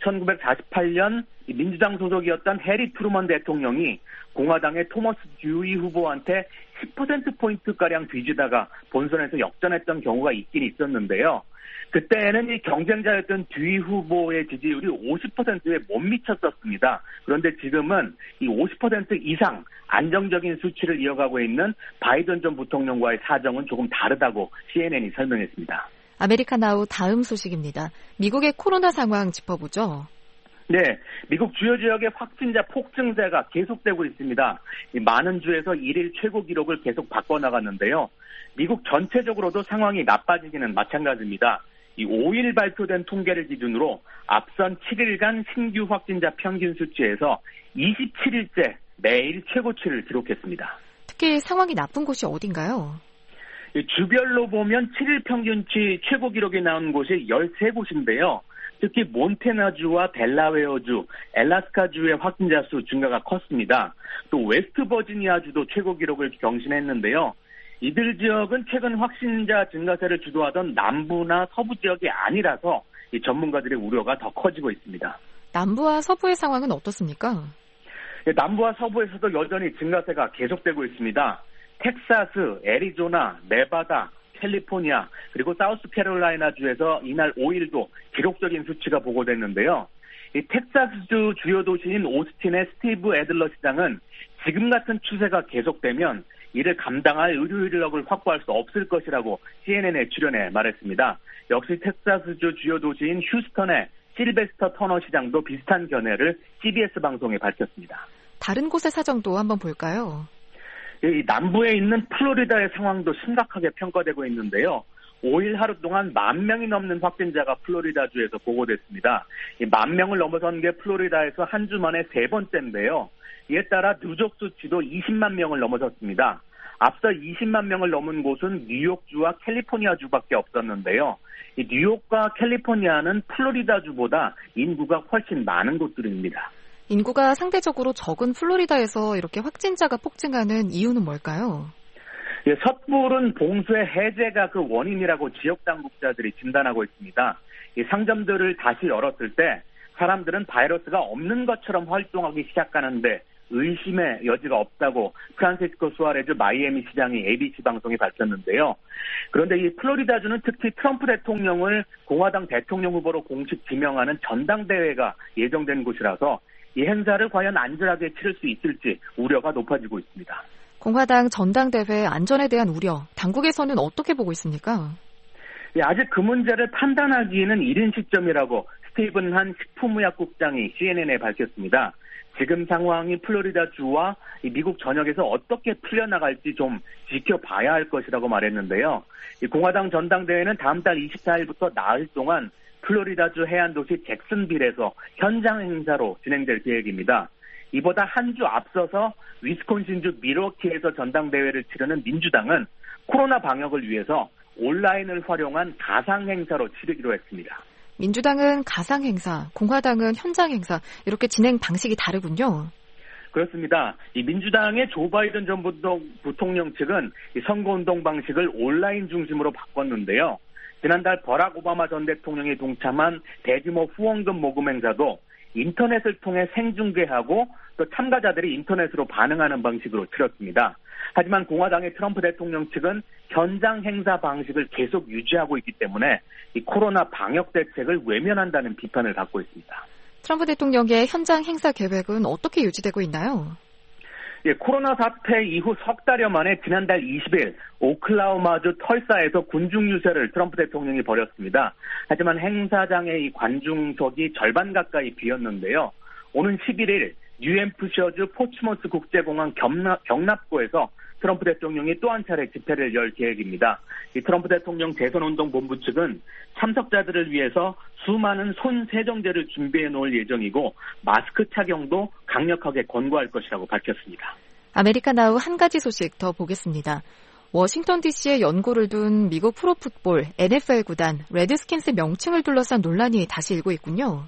천구백사십팔 년 민주당 소속이었던 해리 트루먼 대통령이 공화당의 토머스 듀이 후보한테 십 퍼센트 포인트가량 뒤지다가 본선에서 역전했던 경우가 있긴 있었는데요. 그때는 이 경쟁자였던 듀이 후보의 지지율이 오십 퍼센트에 못 미쳤었습니다. 그런데 지금은 이 오십 퍼센트 이상 안정적인 수치를 이어가고 있는 바이든 전 부통령과의 사정은 조금 다르다고 씨엔엔이 설명했습니다. 아메리카나우 다음 소식입니다. 미국의 코로나 상황 짚어보죠. 네, 미국 주요 지역의 확진자 폭증세가 계속되고 있습니다. 많은 주에서 일일 최고 기록을 계속 바꿔나갔는데요. 미국 전체적으로도 상황이 나빠지기는 마찬가지입니다. 이 오 일 발표된 통계를 기준으로 앞선 칠 일간 신규 확진자 평균 수치에서 이십칠 일째 매일 최고치를 기록했습니다. 특히 상황이 나쁜 곳이 어딘가요? 주별로 보면 칠 일 평균치 최고 기록이 나온 곳이 열세 곳인데요. 특히 몬태나주와 델라웨어주, 엘라스카주의 확진자 수 증가가 컸습니다. 또 웨스트버지니아주도 최고 기록을 경신했는데요. 이들 지역은 최근 확진자 증가세를 주도하던 남부나 서부 지역이 아니라서 이 전문가들의 우려가 더 커지고 있습니다. 남부와 서부의 상황은 어떻습니까? 남부와 서부에서도 여전히 증가세가 계속되고 있습니다. 텍사스, 애리조나, 네바다, 캘리포니아, 그리고 사우스캐롤라이나 주에서 이날 오 일도 기록적인 수치가 보고됐는데요. 이 텍사스주 주요 도시인 오스틴의 스티브 애들러 시장은 지금 같은 추세가 계속되면 이를 감당할 의료 인력을 확보할 수 없을 것이라고 씨엔엔에 출연해 말했습니다. 역시 텍사스주 주요 도시인 휴스턴의 실베스터 터너 시장도 비슷한 견해를 씨비에스 방송에 밝혔습니다. 다른 곳의 사정도 한번 볼까요? 이 남부에 있는 플로리다의 상황도 심각하게 평가되고 있는데요. 오 일 하루 동안 만 명이 넘는 확진자가 플로리다주에서 보고됐습니다. 이 만 명을 넘어선 게 플로리다에서 한 주 만에 세 번째인데요. 이에 따라 누적 수치도 이십만 명을 넘어섰습니다. 앞서 이십만 명을 넘은 곳은 뉴욕주와 캘리포니아주밖에 없었는데요. 이 뉴욕과 캘리포니아는 플로리다주보다 인구가 훨씬 많은 곳들입니다. 인구가 상대적으로 적은 플로리다에서 이렇게 확진자가 폭증하는 이유는 뭘까요? 예, 섣부른 봉쇄 해제가 그 원인이라고 지역 당국자들이 진단하고 있습니다. 이 상점들을 다시 열었을 때 사람들은 바이러스가 없는 것처럼 활동하기 시작하는데 의심의 여지가 없다고 프란시스코 수아레즈 마이애미 시장이 에이비씨 방송에 밝혔는데요. 그런데 이 플로리다주는 특히 트럼프 대통령을 공화당 대통령 후보로 공식 지명하는 전당대회가 예정된 곳이라서 이 행사를 과연 안전하게 치를 수 있을지 우려가 높아지고 있습니다. 공화당 전당대회 안전에 대한 우려, 당국에서는 어떻게 보고 있습니까? 예, 아직 그 문제를 판단하기에는 이른 시점이라고 스티븐 한 식품의약국장이 씨엔엔에 밝혔습니다. 지금 상황이 플로리다주와 미국 전역에서 어떻게 풀려나갈지 좀 지켜봐야 할 것이라고 말했는데요. 공화당 전당대회는 다음 달 이십사일부터 나흘 동안 플로리다주 해안도시 잭슨빌에서 현장 행사로 진행될 계획입니다. 이보다 한 주 앞서서 위스콘신주 밀워키에서 전당대회를 치르는 민주당은 코로나 방역을 위해서 온라인을 활용한 가상 행사로 치르기로 했습니다. 민주당은 가상 행사, 공화당은 현장 행사, 이렇게 진행 방식이 다르군요. 그렇습니다. 이 민주당의 조 바이든 전 부통령 측은 이 선거운동 방식을 온라인 중심으로 바꿨는데요. 지난달 버락 오바마 전 대통령이 동참한 대규모 후원금 모금 행사도 인터넷을 통해 생중계하고 또 참가자들이 인터넷으로 반응하는 방식으로 치렀습니다. 하지만 공화당의 트럼프 대통령 측은 현장 행사 방식을 계속 유지하고 있기 때문에 이 코로나 방역 대책을 외면한다는 비판을 받고 있습니다. 트럼프 대통령의 현장 행사 계획은 어떻게 유지되고 있나요? 예, 코로나 사태 이후 석 달여 만에 지난달 이십일 오클라호마주 털사에서 군중 유세를 트럼프 대통령이 벌였습니다. 하지만 행사장의 이 관중석이 절반 가까이 비었는데요. 오는 십일일 뉴햄프셔주 포츠머스 국제공항 경납, 경납고에서 트럼프 대통령이 또 한 차례 집회를 열 계획입니다. 이 트럼프 대통령 대선운동본부 측은 참석자들을 위해서 수많은 손 세정제를 준비해 놓을 예정이고 마스크 착용도 강력하게 권고할 것이라고 밝혔습니다. 아메리카나우 한 가지 소식 더 보겠습니다. 워싱턴 디씨에 연고를 둔 미국 프로풋볼 엔에프엘 구단 레드스킨스 명칭을 둘러싼 논란이 다시 일고 있군요.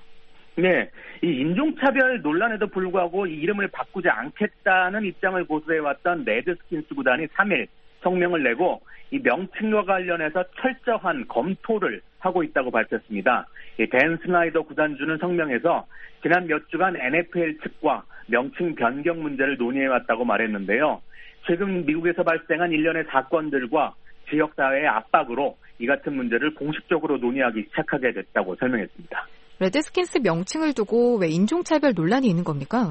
네, 이 인종차별 논란에도 불구하고 이 이름을 바꾸지 않겠다는 입장을 고수해왔던 레드스킨스 구단이 삼일 성명을 내고 이 명칭과 관련해서 철저한 검토를 하고 있다고 밝혔습니다. 이 댄 스나이더 구단주는 성명에서 지난 몇 주간 엔에프엘 측과 명칭 변경 문제를 논의해왔다고 말했는데요. 최근 미국에서 발생한 일련의 사건들과 지역사회의 압박으로 이 같은 문제를 공식적으로 논의하기 시작하게 됐다고 설명했습니다. 레드스킨스 명칭을 두고 왜 인종차별 논란이 있는 겁니까?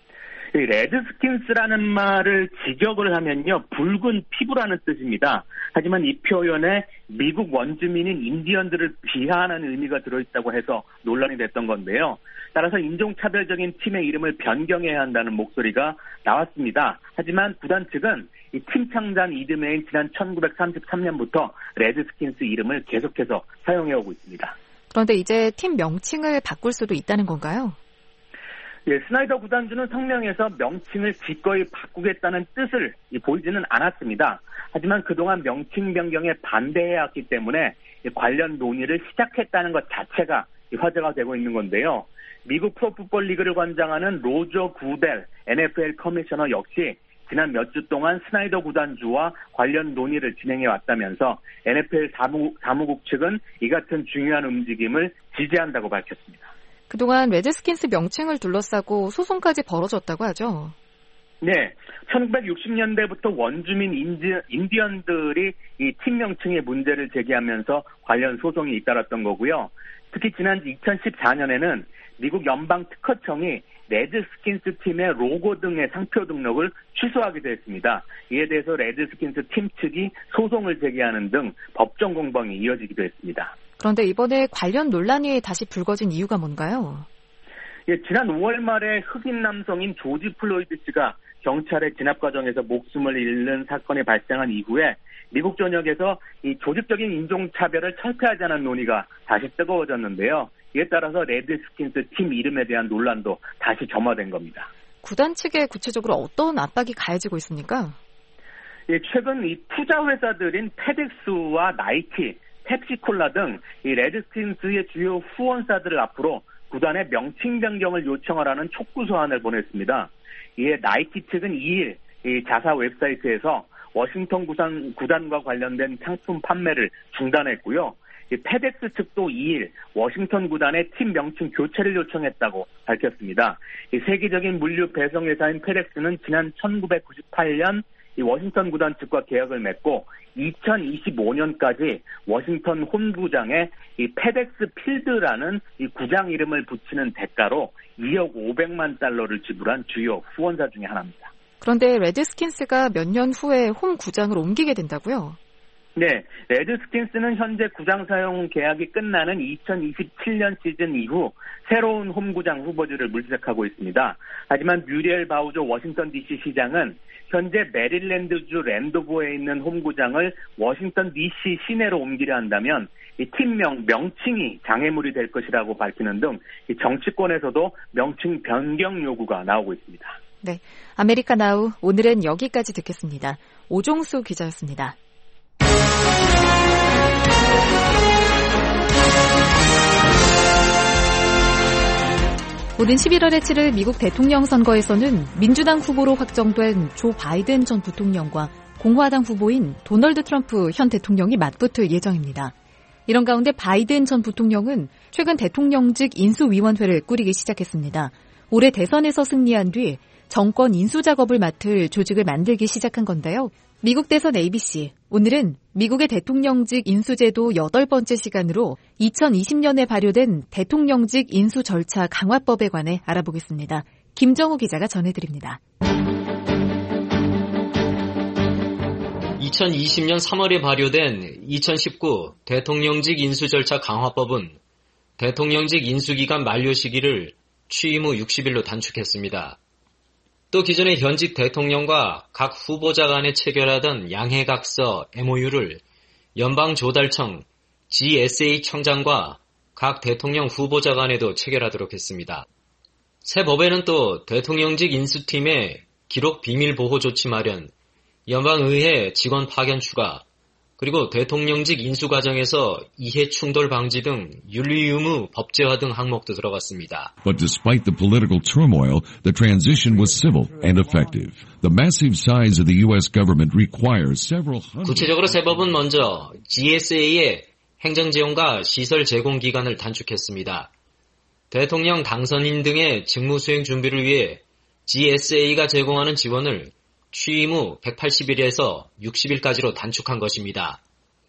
이 레드스킨스라는 말을 직역을 하면요, 붉은 피부라는 뜻입니다. 하지만 이 표현에 미국 원주민인 인디언들을 비하하는 의미가 들어있다고 해서 논란이 됐던 건데요. 따라서 인종차별적인 팀의 이름을 변경해야 한다는 목소리가 나왔습니다. 하지만 구단 측은 이 팀 창단 이듬해인 지난 천구백삼십삼년부터 레드스킨스 이름을 계속해서 사용해오고 있습니다. 그런데 이제 팀 명칭을 바꿀 수도 있다는 건가요? 예, 스나이더 구단주는 성명에서 명칭을 기꺼이 바꾸겠다는 뜻을 보이지는 않았습니다. 하지만 그동안 명칭 변경에 반대해왔기 때문에 관련 논의를 시작했다는 것 자체가 화제가 되고 있는 건데요. 미국 프로풋볼 리그를 관장하는 로저 구델 엔에프엘 커미셔너 역시 지난 몇 주 동안 스나이더 구단주와 관련 논의를 진행해왔다면서 엔에프엘 사무국, 사무국 측은 이 같은 중요한 움직임을 지지한다고 밝혔습니다. 그동안 레드스킨스 명칭을 둘러싸고 소송까지 벌어졌다고 하죠? 네, 천구백육십년대부터 원주민 인디, 인디언들이 이 팀 명칭의 문제를 제기하면서 관련 소송이 잇따랐던 거고요. 특히 지난 이천십사년에는 미국 연방특허청이 레드스킨스 팀의 로고 등의 상표 등록을 취소하기도 했습니다. 이에 대해서 레드스킨스 팀 측이 소송을 제기하는 등 법정 공방이 이어지기도 했습니다. 그런데 이번에 관련 논란이 다시 불거진 이유가 뭔가요? 예, 지난 오월 말에 흑인 남성인 조지 플로이드 씨가 경찰의 진압 과정에서 목숨을 잃는 사건이 발생한 이후에 미국 전역에서 이 조직적인 인종차별을 철폐하자는 논의가 다시 뜨거워졌는데요. 이에 따라서 레드스킨스 팀 이름에 대한 논란도 다시 점화된 겁니다. 구단 측에 구체적으로 어떤 압박이 가해지고 있습니까? 최근 이 투자 회사들인 페덱스와 나이키, 펩시콜라 등 이 레드스킨스의 주요 후원사들을 앞으로 구단의 명칭 변경을 요청하라는 촉구 소환을 보냈습니다. 이에 나이키 측은 이 일 이 자사 웹사이트에서 워싱턴 구단, 구단과 관련된 상품 판매를 중단했고요. 이 페덱스 측도 이 일 워싱턴 구단의 팀 명칭 교체를 요청했다고 밝혔습니다. 이 세계적인 물류 배송 회사인 페덱스는 지난 천구백구십팔 년 이 워싱턴 구단 측과 계약을 맺고 이천이십오 년까지 워싱턴 홈구장에 이 페덱스 필드라는 이 구장 이름을 붙이는 대가로 이억 오백만 달러를 지불한 주요 후원사 중에 하나입니다. 그런데 레드스킨스가 몇 년 후에 홈 구장을 옮기게 된다고요? 네, 레드스킨스는 현재 구장 사용 계약이 끝나는 이천이십칠 년 시즌 이후 새로운 홈구장 후보지를 물색하고 있습니다. 하지만 뮤리엘 바우저 워싱턴 디씨 시장은 현재 메릴랜드주 랜도보에 있는 홈구장을 워싱턴 디씨 시내로 옮기려 한다면 이 팀명 명칭이 장애물이 될 것이라고 밝히는 등 이 정치권에서도 명칭 변경 요구가 나오고 있습니다. 네, 아메리카나우 오늘은 여기까지 듣겠습니다. 오종수 기자였습니다. 오는 십일월에 치를 미국 대통령 선거에서는 민주당 후보로 확정된 조 바이든 전 부통령과 공화당 후보인 도널드 트럼프 현 대통령이 맞붙을 예정입니다. 이런 가운데 바이든 전 부통령은 최근 대통령직 인수위원회를 꾸리기 시작했습니다. 올해 대선에서 승리한 뒤 정권 인수 작업을 맡을 조직을 만들기 시작한 건데요. 미국 대선 에이비씨, 오늘은 미국의 대통령직 인수제도 여덟 번째 시간으로 이천이십 년에 발효된 대통령직 인수 절차 강화법에 관해 알아보겠습니다. 김정우 기자가 전해드립니다. 이천이십 년 삼월에 발효된 이천십구 대통령직 인수 절차 강화법은 대통령직 인수기간 만료 시기를 취임 후 육십 일로 단축했습니다. 또 기존의 현직 대통령과 각 후보자 간에 체결하던 양해각서 엠오유를 연방조달청 지에스에이 청장과 각 대통령 후보자 간에도 체결하도록 했습니다. 새 법에는 또 대통령직 인수팀의 기록 비밀 보호 조치 마련, 연방의회 직원 파견 추가, 그리고 대통령직 인수 과정에서 이해 충돌 방지 등 윤리 의무 법제화 등 항목도 들어갔습니다. But despite the political turmoil, the transition was civil and effective. The massive size of the U S government requires several hundred... 구체적으로 새 법은 먼저 지에스에이의 행정지원과 시설 제공 기간을 단축했습니다. 대통령 당선인 등의 직무 수행 준비를 위해 지에스에이가 제공하는 지원을 취임 후 백팔십 일에서 육십 일까지로 단축한 것입니다.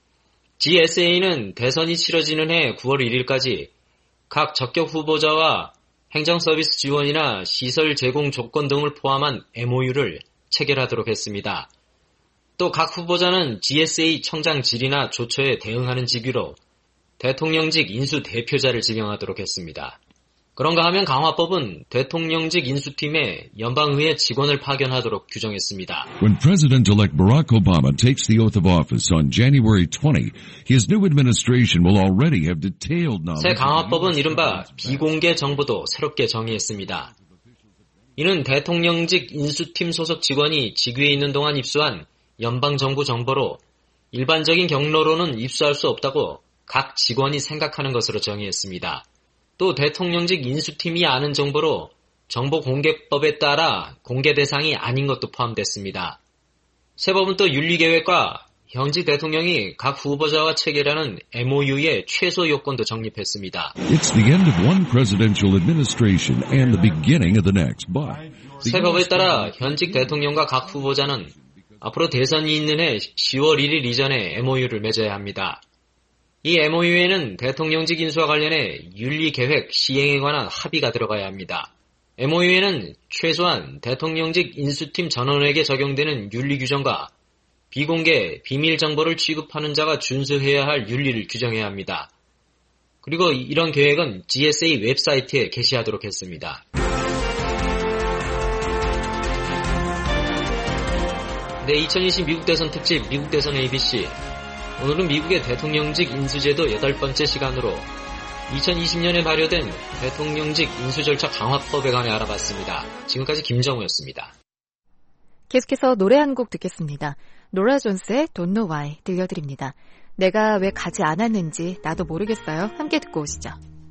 지에스에이는 대선이 치러지는 해 구월 일일까지 각 적격 후보자와 행정서비스 지원이나 시설 제공 조건 등을 포함한 엠오유를 체결하도록 했습니다. 또 각 후보자는 지에스에이 청장 질의나 조처에 대응하는 직위로 대통령직 인수 대표자를 지명하도록 했습니다. 그런가 하면 강화법은 대통령직 인수팀에 연방의회 직원을 파견하도록 규정했습니다. When President-elect Barack Obama takes the oath of office on January twentieth, his new administration will already have detailed knowledge. 새 강화법은 이른바 비공개 정보도 새롭게 정의했습니다. 이는 대통령직 인수팀 소속 직원이 직위에 있는 동안 입수한 연방정부 정보로 일반적인 경로로는 입수할 수 없다고 각 직원이 생각하는 것으로 정의했습니다. 또 대통령직 인수팀이 아는 정보로 정보공개법에 따라 공개 대상이 아닌 것도 포함됐습니다. 새 법은 또 윤리계획과 현직 대통령이 각 후보자와 체결하는 엠오유의 최소 요건도 정립했습니다. It's the end of one presidential administration and the beginning of the next. But 새 법에 따라 현직 대통령과 각 후보자는 앞으로 대선이 있는 해 시월 일일 이전에 엠오유를 맺어야 합니다. 이 엠오유에는 대통령직 인수와 관련해 윤리계획 시행에 관한 합의가 들어가야 합니다. 엠오유에는 최소한 대통령직 인수팀 전원에게 적용되는 윤리 규정과 비공개, 비밀 정보를 취급하는 자가 준수해야 할 윤리를 규정해야 합니다. 그리고 이런 계획은 지에스에이 웹사이트에 게시하도록 했습니다. 네, 이천이십 미국 대선 특집 미국 대선 에이비씨. 오늘은 미국의 대통령직 인수제도 여덟 번째 시간으로 이천이십 년에 발효된 대통령직 인수 절차 강화법에 관해 알아봤습니다. 지금까지 김정우였습니다. 계속해서 노래 한 곡 듣겠습니다. 노라 존스의 Don't Know Why 들려드립니다. 내가 왜 가지 않았는지 나도 모르겠어요. 함께 듣고 오시죠.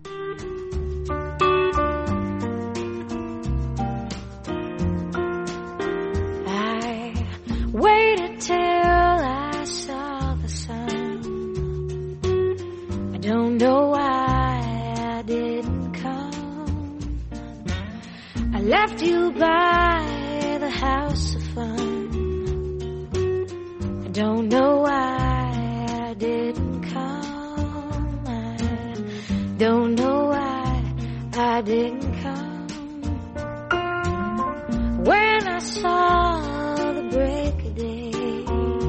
I waited till I saw the sun. I don't know why I didn't come. I left you by the house of fun. I don't know why I didn't come. I don't know why I didn't come. When I saw the break of day,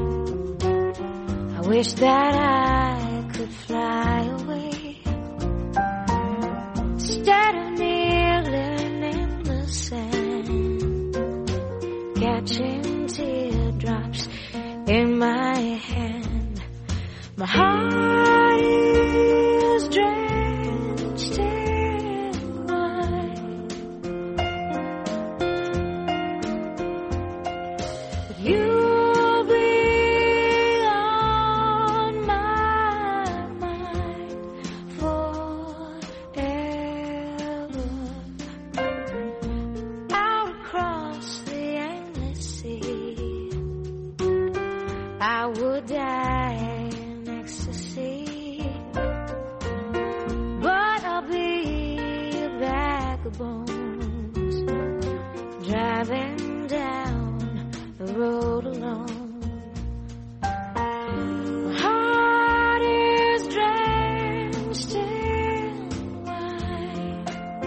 I wish that I could fly away instead of kneeling in the sand, catching teardrops in my hand. My heart is drenched in wine, but you'll be on my mind forever. Out across the endless sea, I would die in ecstasy, but I'll be a bag of bones, driving down the road alone. My heart is drenched in wine.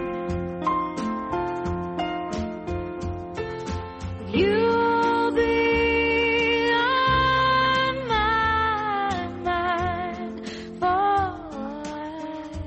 You'll be on my mind forever.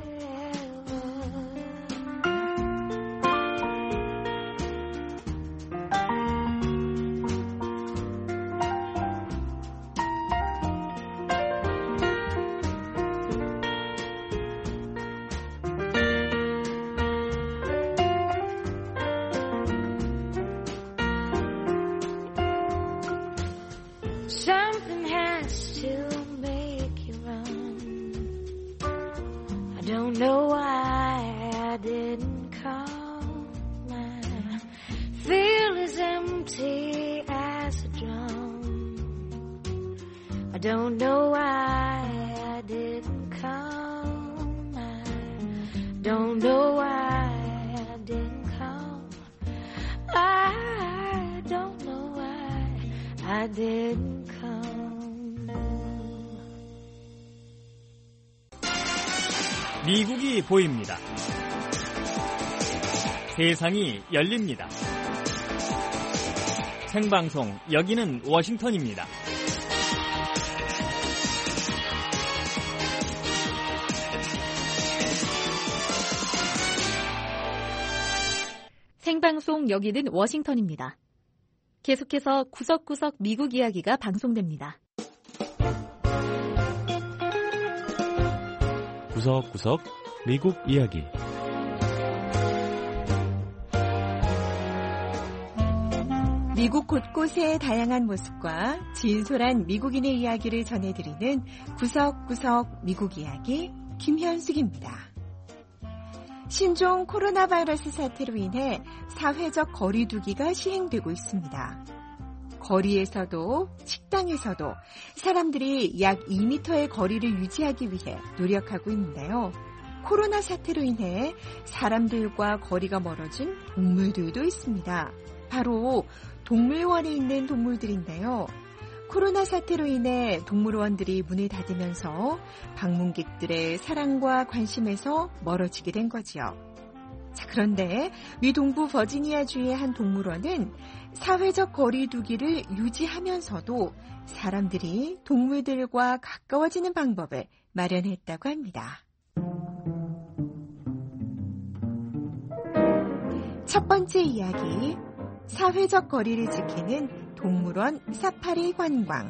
Something has to make you run. I don't know why I didn't come. I feel as empty as a drum. I don't know why I didn't come. I don't know why I didn't come. I don't know why I didn't come. 미국이 보입니다. 세상이 열립니다. 생방송, 여기는 워싱턴입니다. 생방송, 여기는 워싱턴입니다. 계속해서 구석구석 미국 이야기가 방송됩니다. 구석구석 미국 이야기. 미국 곳곳의 다양한 모습과 진솔한 미국인의 이야기를 전해드리는 구석구석 미국 이야기 김현숙입니다. 신종 코로나 바이러스 사태로 인해 사회적 거리 두기가 시행되고 있습니다. 거리에서도 식당에서도 사람들이 약 이 미터의 거리를 유지하기 위해 노력하고 있는데요. 코로나 사태로 인해 사람들과 거리가 멀어진 동물들도 있습니다. 바로 동물원에 있는 동물들인데요. 코로나 사태로 인해 동물원들이 문을 닫으면서 방문객들의 사랑과 관심에서 멀어지게 된 거지요. 자, 그런데 미 동부 버지니아주의 한 동물원은 사회적 거리 두기를 유지하면서도 사람들이 동물들과 가까워지는 방법을 마련했다고 합니다. 첫 번째 이야기, 사회적 거리를 지키는 동물원 사파리 관광.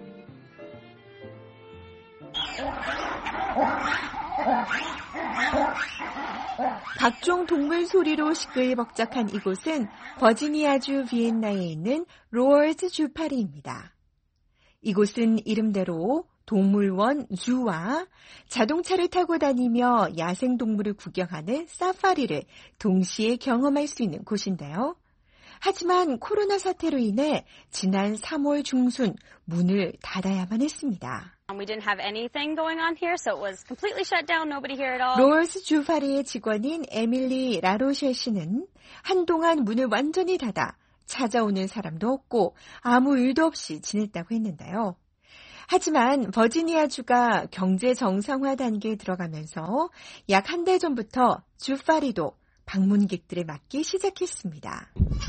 각종 동물 소리로 시끌벅적한 이곳은 버지니아주 비엔나에 있는 로얼즈 주파리입니다. 이곳은 이름대로 동물원 주와 자동차를 타고 다니며 야생동물을 구경하는 사파리를 동시에 경험할 수 있는 곳인데요. 하지만 코로나 사태로 인해 지난 삼월 중순 문을 닫아야만 했습니다. We didn't have anything going on here, so it was completely shut down, nobody here at all. 로얼스 주파리의 직원인 에밀리 라로셰 씨는 한동안 문을 완전히 닫아 찾아오는 사람도 없고 아무 일도 없이 지냈다고 했는데요. 하지만 버지니아주가 경제 정상화 단계에 들어가면서 약 한 달 전부터 주파리도 방문객들을 맞기 시작했습니다.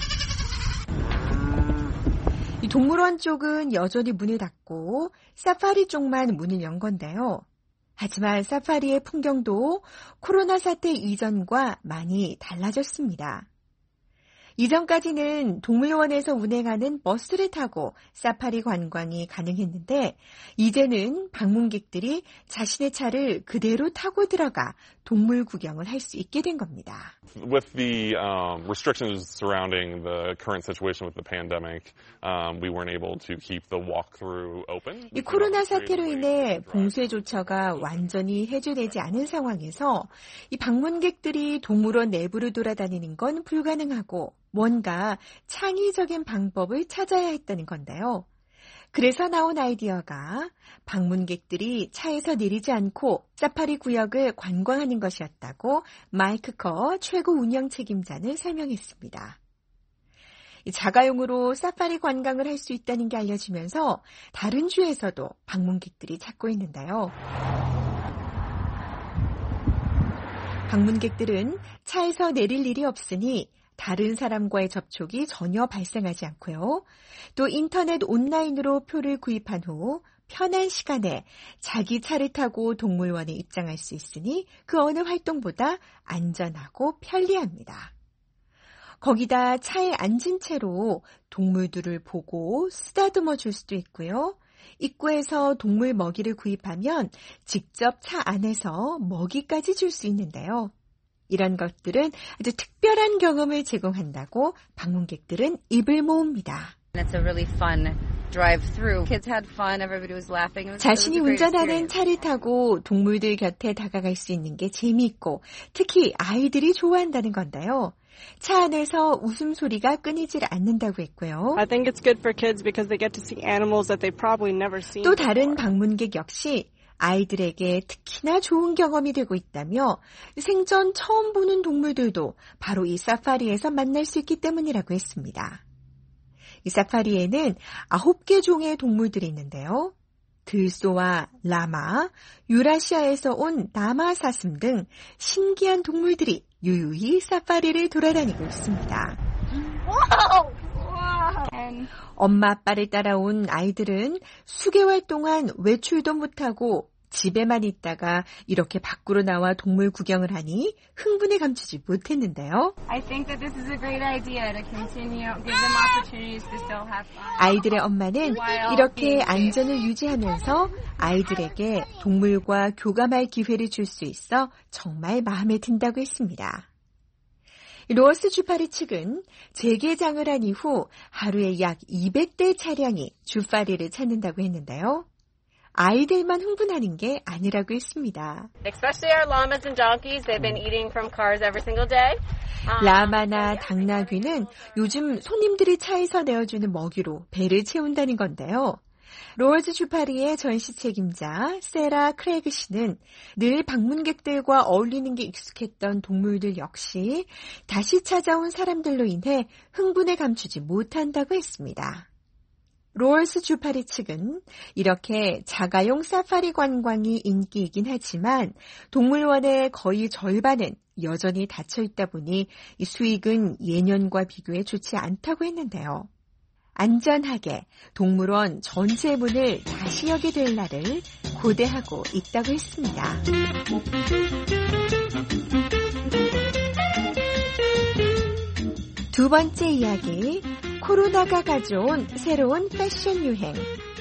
이 동물원 쪽은 여전히 문을 닫고 사파리 쪽만 문을 연 건데요. 하지만 사파리의 풍경도 코로나 사태 이전과 많이 달라졌습니다. 이전까지는 동물원에서 운행하는 버스를 타고 사파리 관광이 가능했는데 이제는 방문객들이 자신의 차를 그대로 타고 들어가 동물 구경을 할 수 있게 된 겁니다. With the um, restrictions surrounding the current situation with the pandemic, um, we weren't able to keep the walkthrough open. 이 코로나 사태로 인해 봉쇄 조처가 완전히 해제되지 않은 상황에서 이 방문객들이 동물원 내부를 돌아다니는 건 불가능하고 뭔가 창의적인 방법을 찾아야 했다는 건데요. 그래서 나온 아이디어가 방문객들이 차에서 내리지 않고 사파리 구역을 관광하는 것이었다고 마이크 커 최고 운영 책임자는 설명했습니다. 자가용으로 사파리 관광을 할 수 있다는 게 알려지면서 다른 주에서도 방문객들이 찾고 있는데요. 방문객들은 차에서 내릴 일이 없으니 다른 사람과의 접촉이 전혀 발생하지 않고요. 또 인터넷 온라인으로 표를 구입한 후 편한 시간에 자기 차를 타고 동물원에 입장할 수 있으니 그 어느 활동보다 안전하고 편리합니다. 거기다 차에 앉은 채로 동물들을 보고 쓰다듬어 줄 수도 있고요. 입구에서 동물 먹이를 구입하면 직접 차 안에서 먹이까지 줄 수 있는데요. 이런 것들은 아주 특별한 경험을 제공한다고 방문객들은 입을 모읍니다. It's a really fun drive-through. Kids had fun. Everybody was laughing. It was, 자신이 it was a great 운전하는 experience. 차를 타고 동물들 곁에 다가갈 수 있는 게 재미있고 특히 아이들이 좋아한다는 건데요. 차 안에서 웃음소리가 끊이질 않는다고 했고요. I think it's good for kids because they get to see animals that they've probably never seen 또 다른 before. 방문객 역시 아이들에게 특히나 좋은 경험이 되고 있다며 생전 처음 보는 동물들도 바로 이 사파리에서 만날 수 있기 때문이라고 했습니다. 이 사파리에는 아홉 개 종의 동물들이 있는데요. 들소와 라마, 유라시아에서 온 나마사슴 등 신기한 동물들이 유유히 사파리를 돌아다니고 있습니다. 엄마 아빠를 따라온 아이들은 수개월 동안 외출도 못하고 집에만 있다가 이렇게 밖으로 나와 동물 구경을 하니 흥분을 감추지 못했는데요. I think that this is a great idea to continue, give them opportunities to still have fun. 아이들의 엄마는 이렇게 안전을 유지하면서 아이들에게 동물과 교감할 기회를 줄 수 있어 정말 마음에 든다고 했습니다. 로어스 주파리 측은 재개장을 한 이후 하루에 약 이백 대 차량이 주파리를 찾는다고 했는데요. 아이들만 흥분하는 게 아니라고 했습니다. Especially our llamas and donkeys, they've been eating from cars every single day. 라마나 당나귀는 요즘 손님들이 차에서 내어주는 먹이로 배를 채운다는 건데요. 로얼즈 주파리의 전시 책임자 세라 크레이그 씨는 늘 방문객들과 어울리는 게 익숙했던 동물들 역시 다시 찾아온 사람들로 인해 흥분을 감추지 못한다고 했습니다. 로얼스 주파리 측은 이렇게 자가용 사파리 관광이 인기이긴 하지만 동물원의 거의 절반은 여전히 닫혀 있다 보니 이 수익은 예년과 비교해 좋지 않다고 했는데요. 안전하게 동물원 전체 문을 다시 열게 될 날을 고대하고 있다고 했습니다. 두 번째 이야기, 코로나가 가져온 새로운 패션 유행.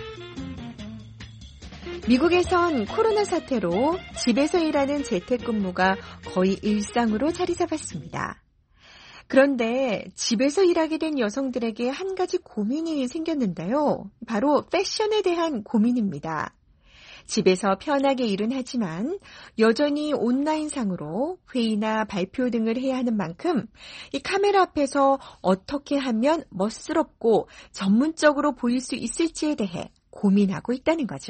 미국에선 코로나 사태로 집에서 일하는 재택근무가 거의 일상으로 자리 잡았습니다. 그런데 집에서 일하게 된 여성들에게 한 가지 고민이 생겼는데요. 바로 패션에 대한 고민입니다. 집에서 편하게 일은 하지만 여전히 온라인상으로 회의나 발표 등을 해야 하는 만큼 이 카메라 앞에서 어떻게 하면 멋스럽고 전문적으로 보일 수 있을지에 대해 고민하고 있다는 거죠.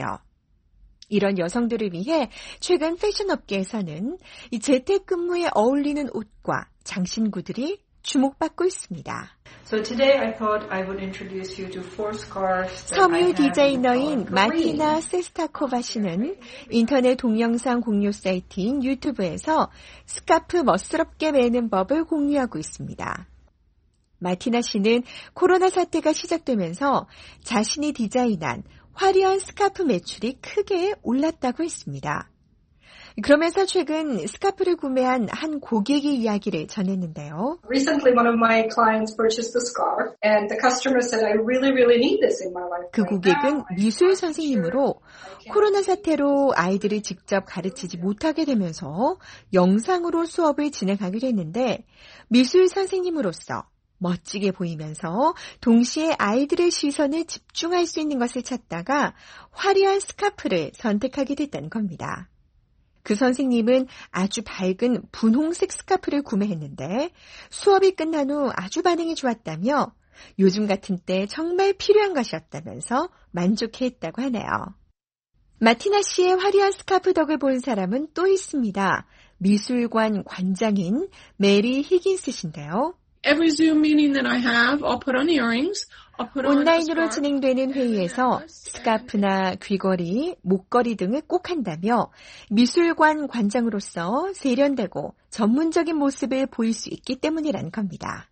이런 여성들을 위해 최근 패션 업계에서는 이 재택근무에 어울리는 옷과 장신구들이 주목받고 있습니다. So today I thought I would introduce you to four scarves. 섬유 디자이너인 마티나 세스타코바 씨는 인터넷 동영상 공유 사이트인 유튜브에서 스카프 멋스럽게 매는 법을 공유하고 있습니다. 마티나 씨는 코로나 사태가 시작되면서 자신이 디자인한 화려한 스카프 매출이 크게 올랐다고 했습니다. 그러면서 최근 스카프를 구매한 한 고객의 이야기를 전했는데요. Recently one of my clients purchased a scarf and the customer said I really really need this in my life. 그 고객은 미술 선생님으로 코로나 사태로 아이들을 직접 가르치지 못하게 되면서 영상으로 수업을 진행하기로 했는데 미술 선생님으로서 멋지게 보이면서 동시에 아이들의 시선을 집중할 수 있는 것을 찾다가 화려한 스카프를 선택하게 됐다는 겁니다. 그 선생님은 아주 밝은 분홍색 스카프를 구매했는데 수업이 끝난 후 아주 반응이 좋았다며 요즘 같은 때 정말 필요한 것이었다면서 만족해했다고 하네요. 마티나 씨의 화려한 스카프 덕을 본 사람은 또 있습니다. 미술관 관장인 메리 히긴스 씨인데요. Every Zoom meeting that I have, I'll put on earrings. 온라인으로 진행되는 회의에서 스카프나 귀걸이, 목걸이 등을 꼭 한다며 미술관 관장으로서 세련되고 전문적인 모습을 보일 수 있기 때문이라는 겁니다.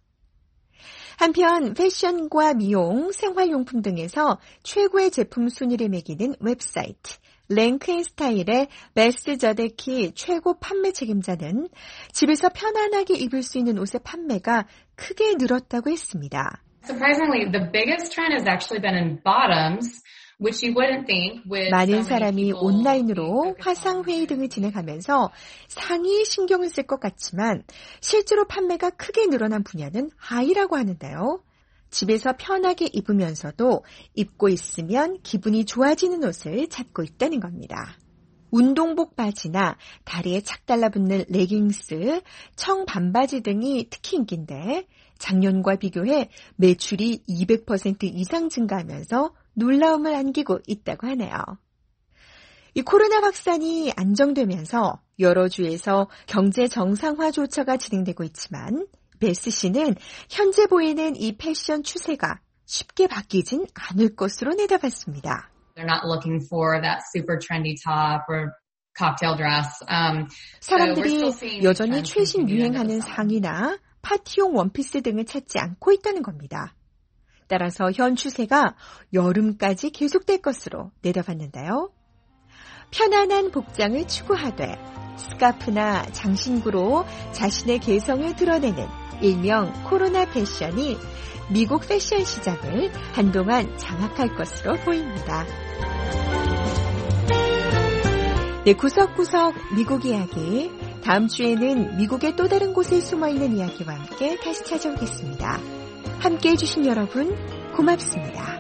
한편 패션과 미용, 생활용품 등에서 최고의 제품 순위를 매기는 웹사이트 랭크앤스타일의 베스트 저데키 최고 판매 책임자는 집에서 편안하게 입을 수 있는 옷의 판매가 크게 늘었다고 했습니다. Surprisingly, the biggest trend has actually been in bottoms, which you wouldn't think with 많은 사람이 온라인으로 화상회의 등을 진행하면서 상의에 신경을 쓸 것 같지만 실제로 판매가 크게 늘어난 분야는 하의라고 하는데요. 집에서 편하게 입으면서도 입고 있으면 기분이 좋아지는 옷을 찾고 있다는 겁니다. 운동복 바지나 다리에 착 달라붙는 레깅스, 청 반바지 등이 특히 인기인데 작년과 비교해 매출이 이백 퍼센트 이상 증가하면서 놀라움을 안기고 있다고 하네요. 이 코로나 확산이 안정되면서 여러 주에서 경제 정상화 조처가 진행되고 있지만 베스 씨는 현재 보이는 이 패션 추세가 쉽게 바뀌진 않을 것으로 내다봤습니다. They're not looking for that super trendy top or cocktail dress. Um, 사람들이 여전히 최신 유행하는 상의나 파티용 원피스 등을 찾지 않고 있다는 겁니다. 따라서 현 추세가 여름까지 계속될 것으로 내다봤는데요. 편안한 복장을 추구하되 스카프나 장신구로 자신의 개성을 드러내는 일명 코로나 패션이 미국 패션 시장을 한동안 장악할 것으로 보입니다. 네, 구석구석 미국 이야기. 다음 주에는 미국의 또 다른 곳에 숨어있는 이야기와 함께 다시 찾아오겠습니다. 함께해 주신 여러분 고맙습니다.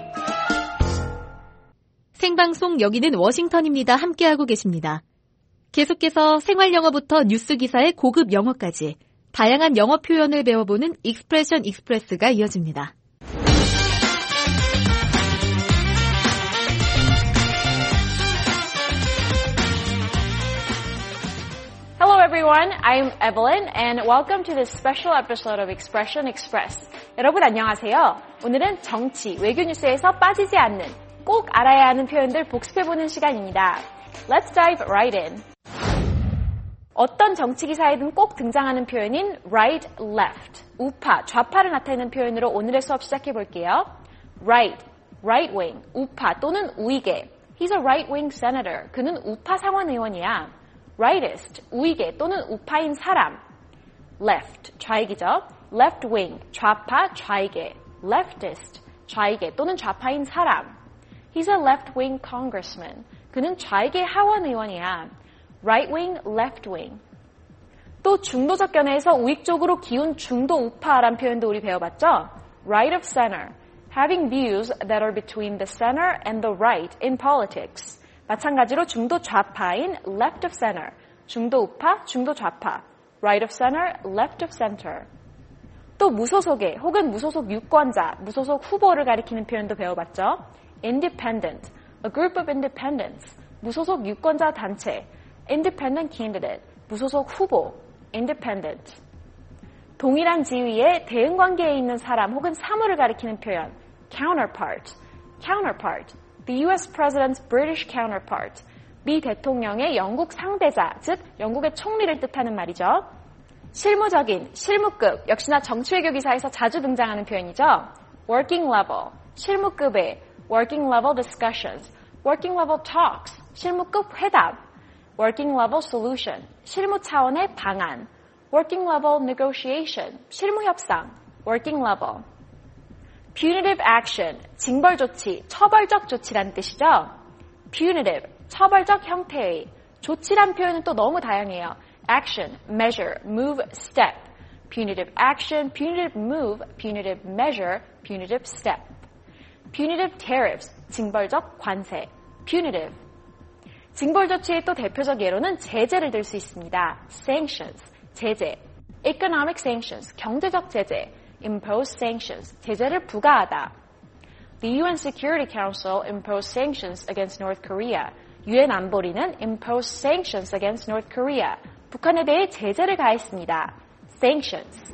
생방송 여기는 워싱턴입니다. 함께하고 계십니다. 계속해서 생활영어부터 뉴스 기사의 고급 영어까지 다양한 영어 표현을 배워보는 익스프레션 익스프레스가 이어집니다. Hello everyone, I'm Evelyn and welcome to this special episode of Expression Express. 여러분 안녕하세요. 오늘은 정치, 외교 뉴스에서 빠지지 않는 꼭 알아야 하는 표현들 복습해보는 시간입니다. Let's dive right in. 어떤 정치 기사에든 꼭 등장하는 표현인 right, left, 우파, 좌파를 나타내는 표현으로 오늘의 수업 시작해볼게요. right, right wing, 우파 또는 우익계. He's a right-wing senator. 그는 우파 상원 의원이야. rightist, 우익계 또는 우파인 사람. left, 좌익이죠. left wing, 좌파, 좌익계. leftist, 좌익계 또는 좌파인 사람. He's a left-wing congressman. 그는 좌익의 하원 의원이야. right wing, left wing. 또 중도적 견해에서 우익 쪽으로 기운 중도 우파란 표현도 우리 배워봤죠? Right of center, having views that are between the center and the right in politics. 마찬가지로 중도 좌파인 left of center, 중도 우파, 중도 좌파, right of center, left of center. 또 무소속의 혹은 무소속 유권자, 무소속 후보를 가리키는 표현도 배워봤죠? Independent, a group of independents, 무소속 유권자 단체, independent candidate, 무소속 후보, independent. 동일한 지위에 대응 관계에 있는 사람 혹은 사물을 가리키는 표현, counterpart, counterpart, the U S President's British counterpart, 미 대통령의 영국 상대자, 즉 영국의 총리를 뜻하는 말이죠. 실무적인, 실무급, 역시나 정치외교 기사에서 자주 등장하는 표현이죠. working level, 실무급의 working level discussions, working level talks, 실무급 회담, working level solution, 실무 차원의 방안, working level negotiation, 실무 협상, working level. punitive action, 징벌 조치, 처벌적 조치라는 뜻이죠. punitive, 처벌적 형태의, 조치란 표현은 또 너무 다양해요. action, measure, move, step. punitive action, punitive move, punitive measure, punitive step. punitive tariffs, 징벌적 관세. punitive. 징벌 조치의 또 대표적 예로는 제재를 들 수 있습니다. sanctions, 제재. economic sanctions, 경제적 제재. impose sanctions, 제재를 부과하다. The U N Security Council imposed sanctions against North Korea. 유엔 안보리는 impose sanctions against North Korea. 북한에 대해 제재를 가했습니다. sanctions.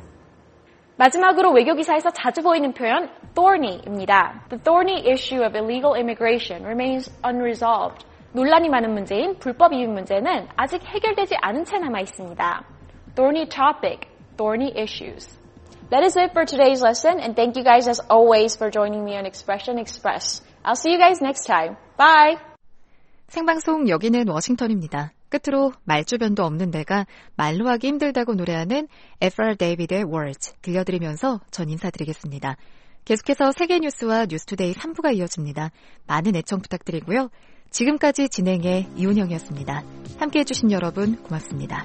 마지막으로 외교기사에서 자주 보이는 표현 thorny입니다. The thorny issue of illegal immigration remains unresolved. 논란이 많은 문제인 불법 이민 문제는 아직 해결되지 않은 채 남아 있습니다. Thorny topic, thorny issues. That is it for today's lesson, and thank you guys as always for joining me on Expression Express. I'll see you guys next time. Bye! 생방송 여기는 워싱턴입니다. 끝으로 말주변도 없는 데가 말로 하기 힘들다고 노래하는 에프 알 데이비드의 Words 들려드리면서 전 인사드리겠습니다. 계속해서 세계 뉴스와 뉴스투데이 삼 부가 이어집니다. 많은 애청 부탁드리고요. 지금까지 진행의 이훈영이었습니다. 함께해 주신 여러분 고맙습니다.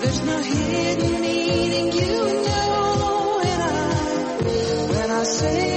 Hidden meaning, you know, and I, when I say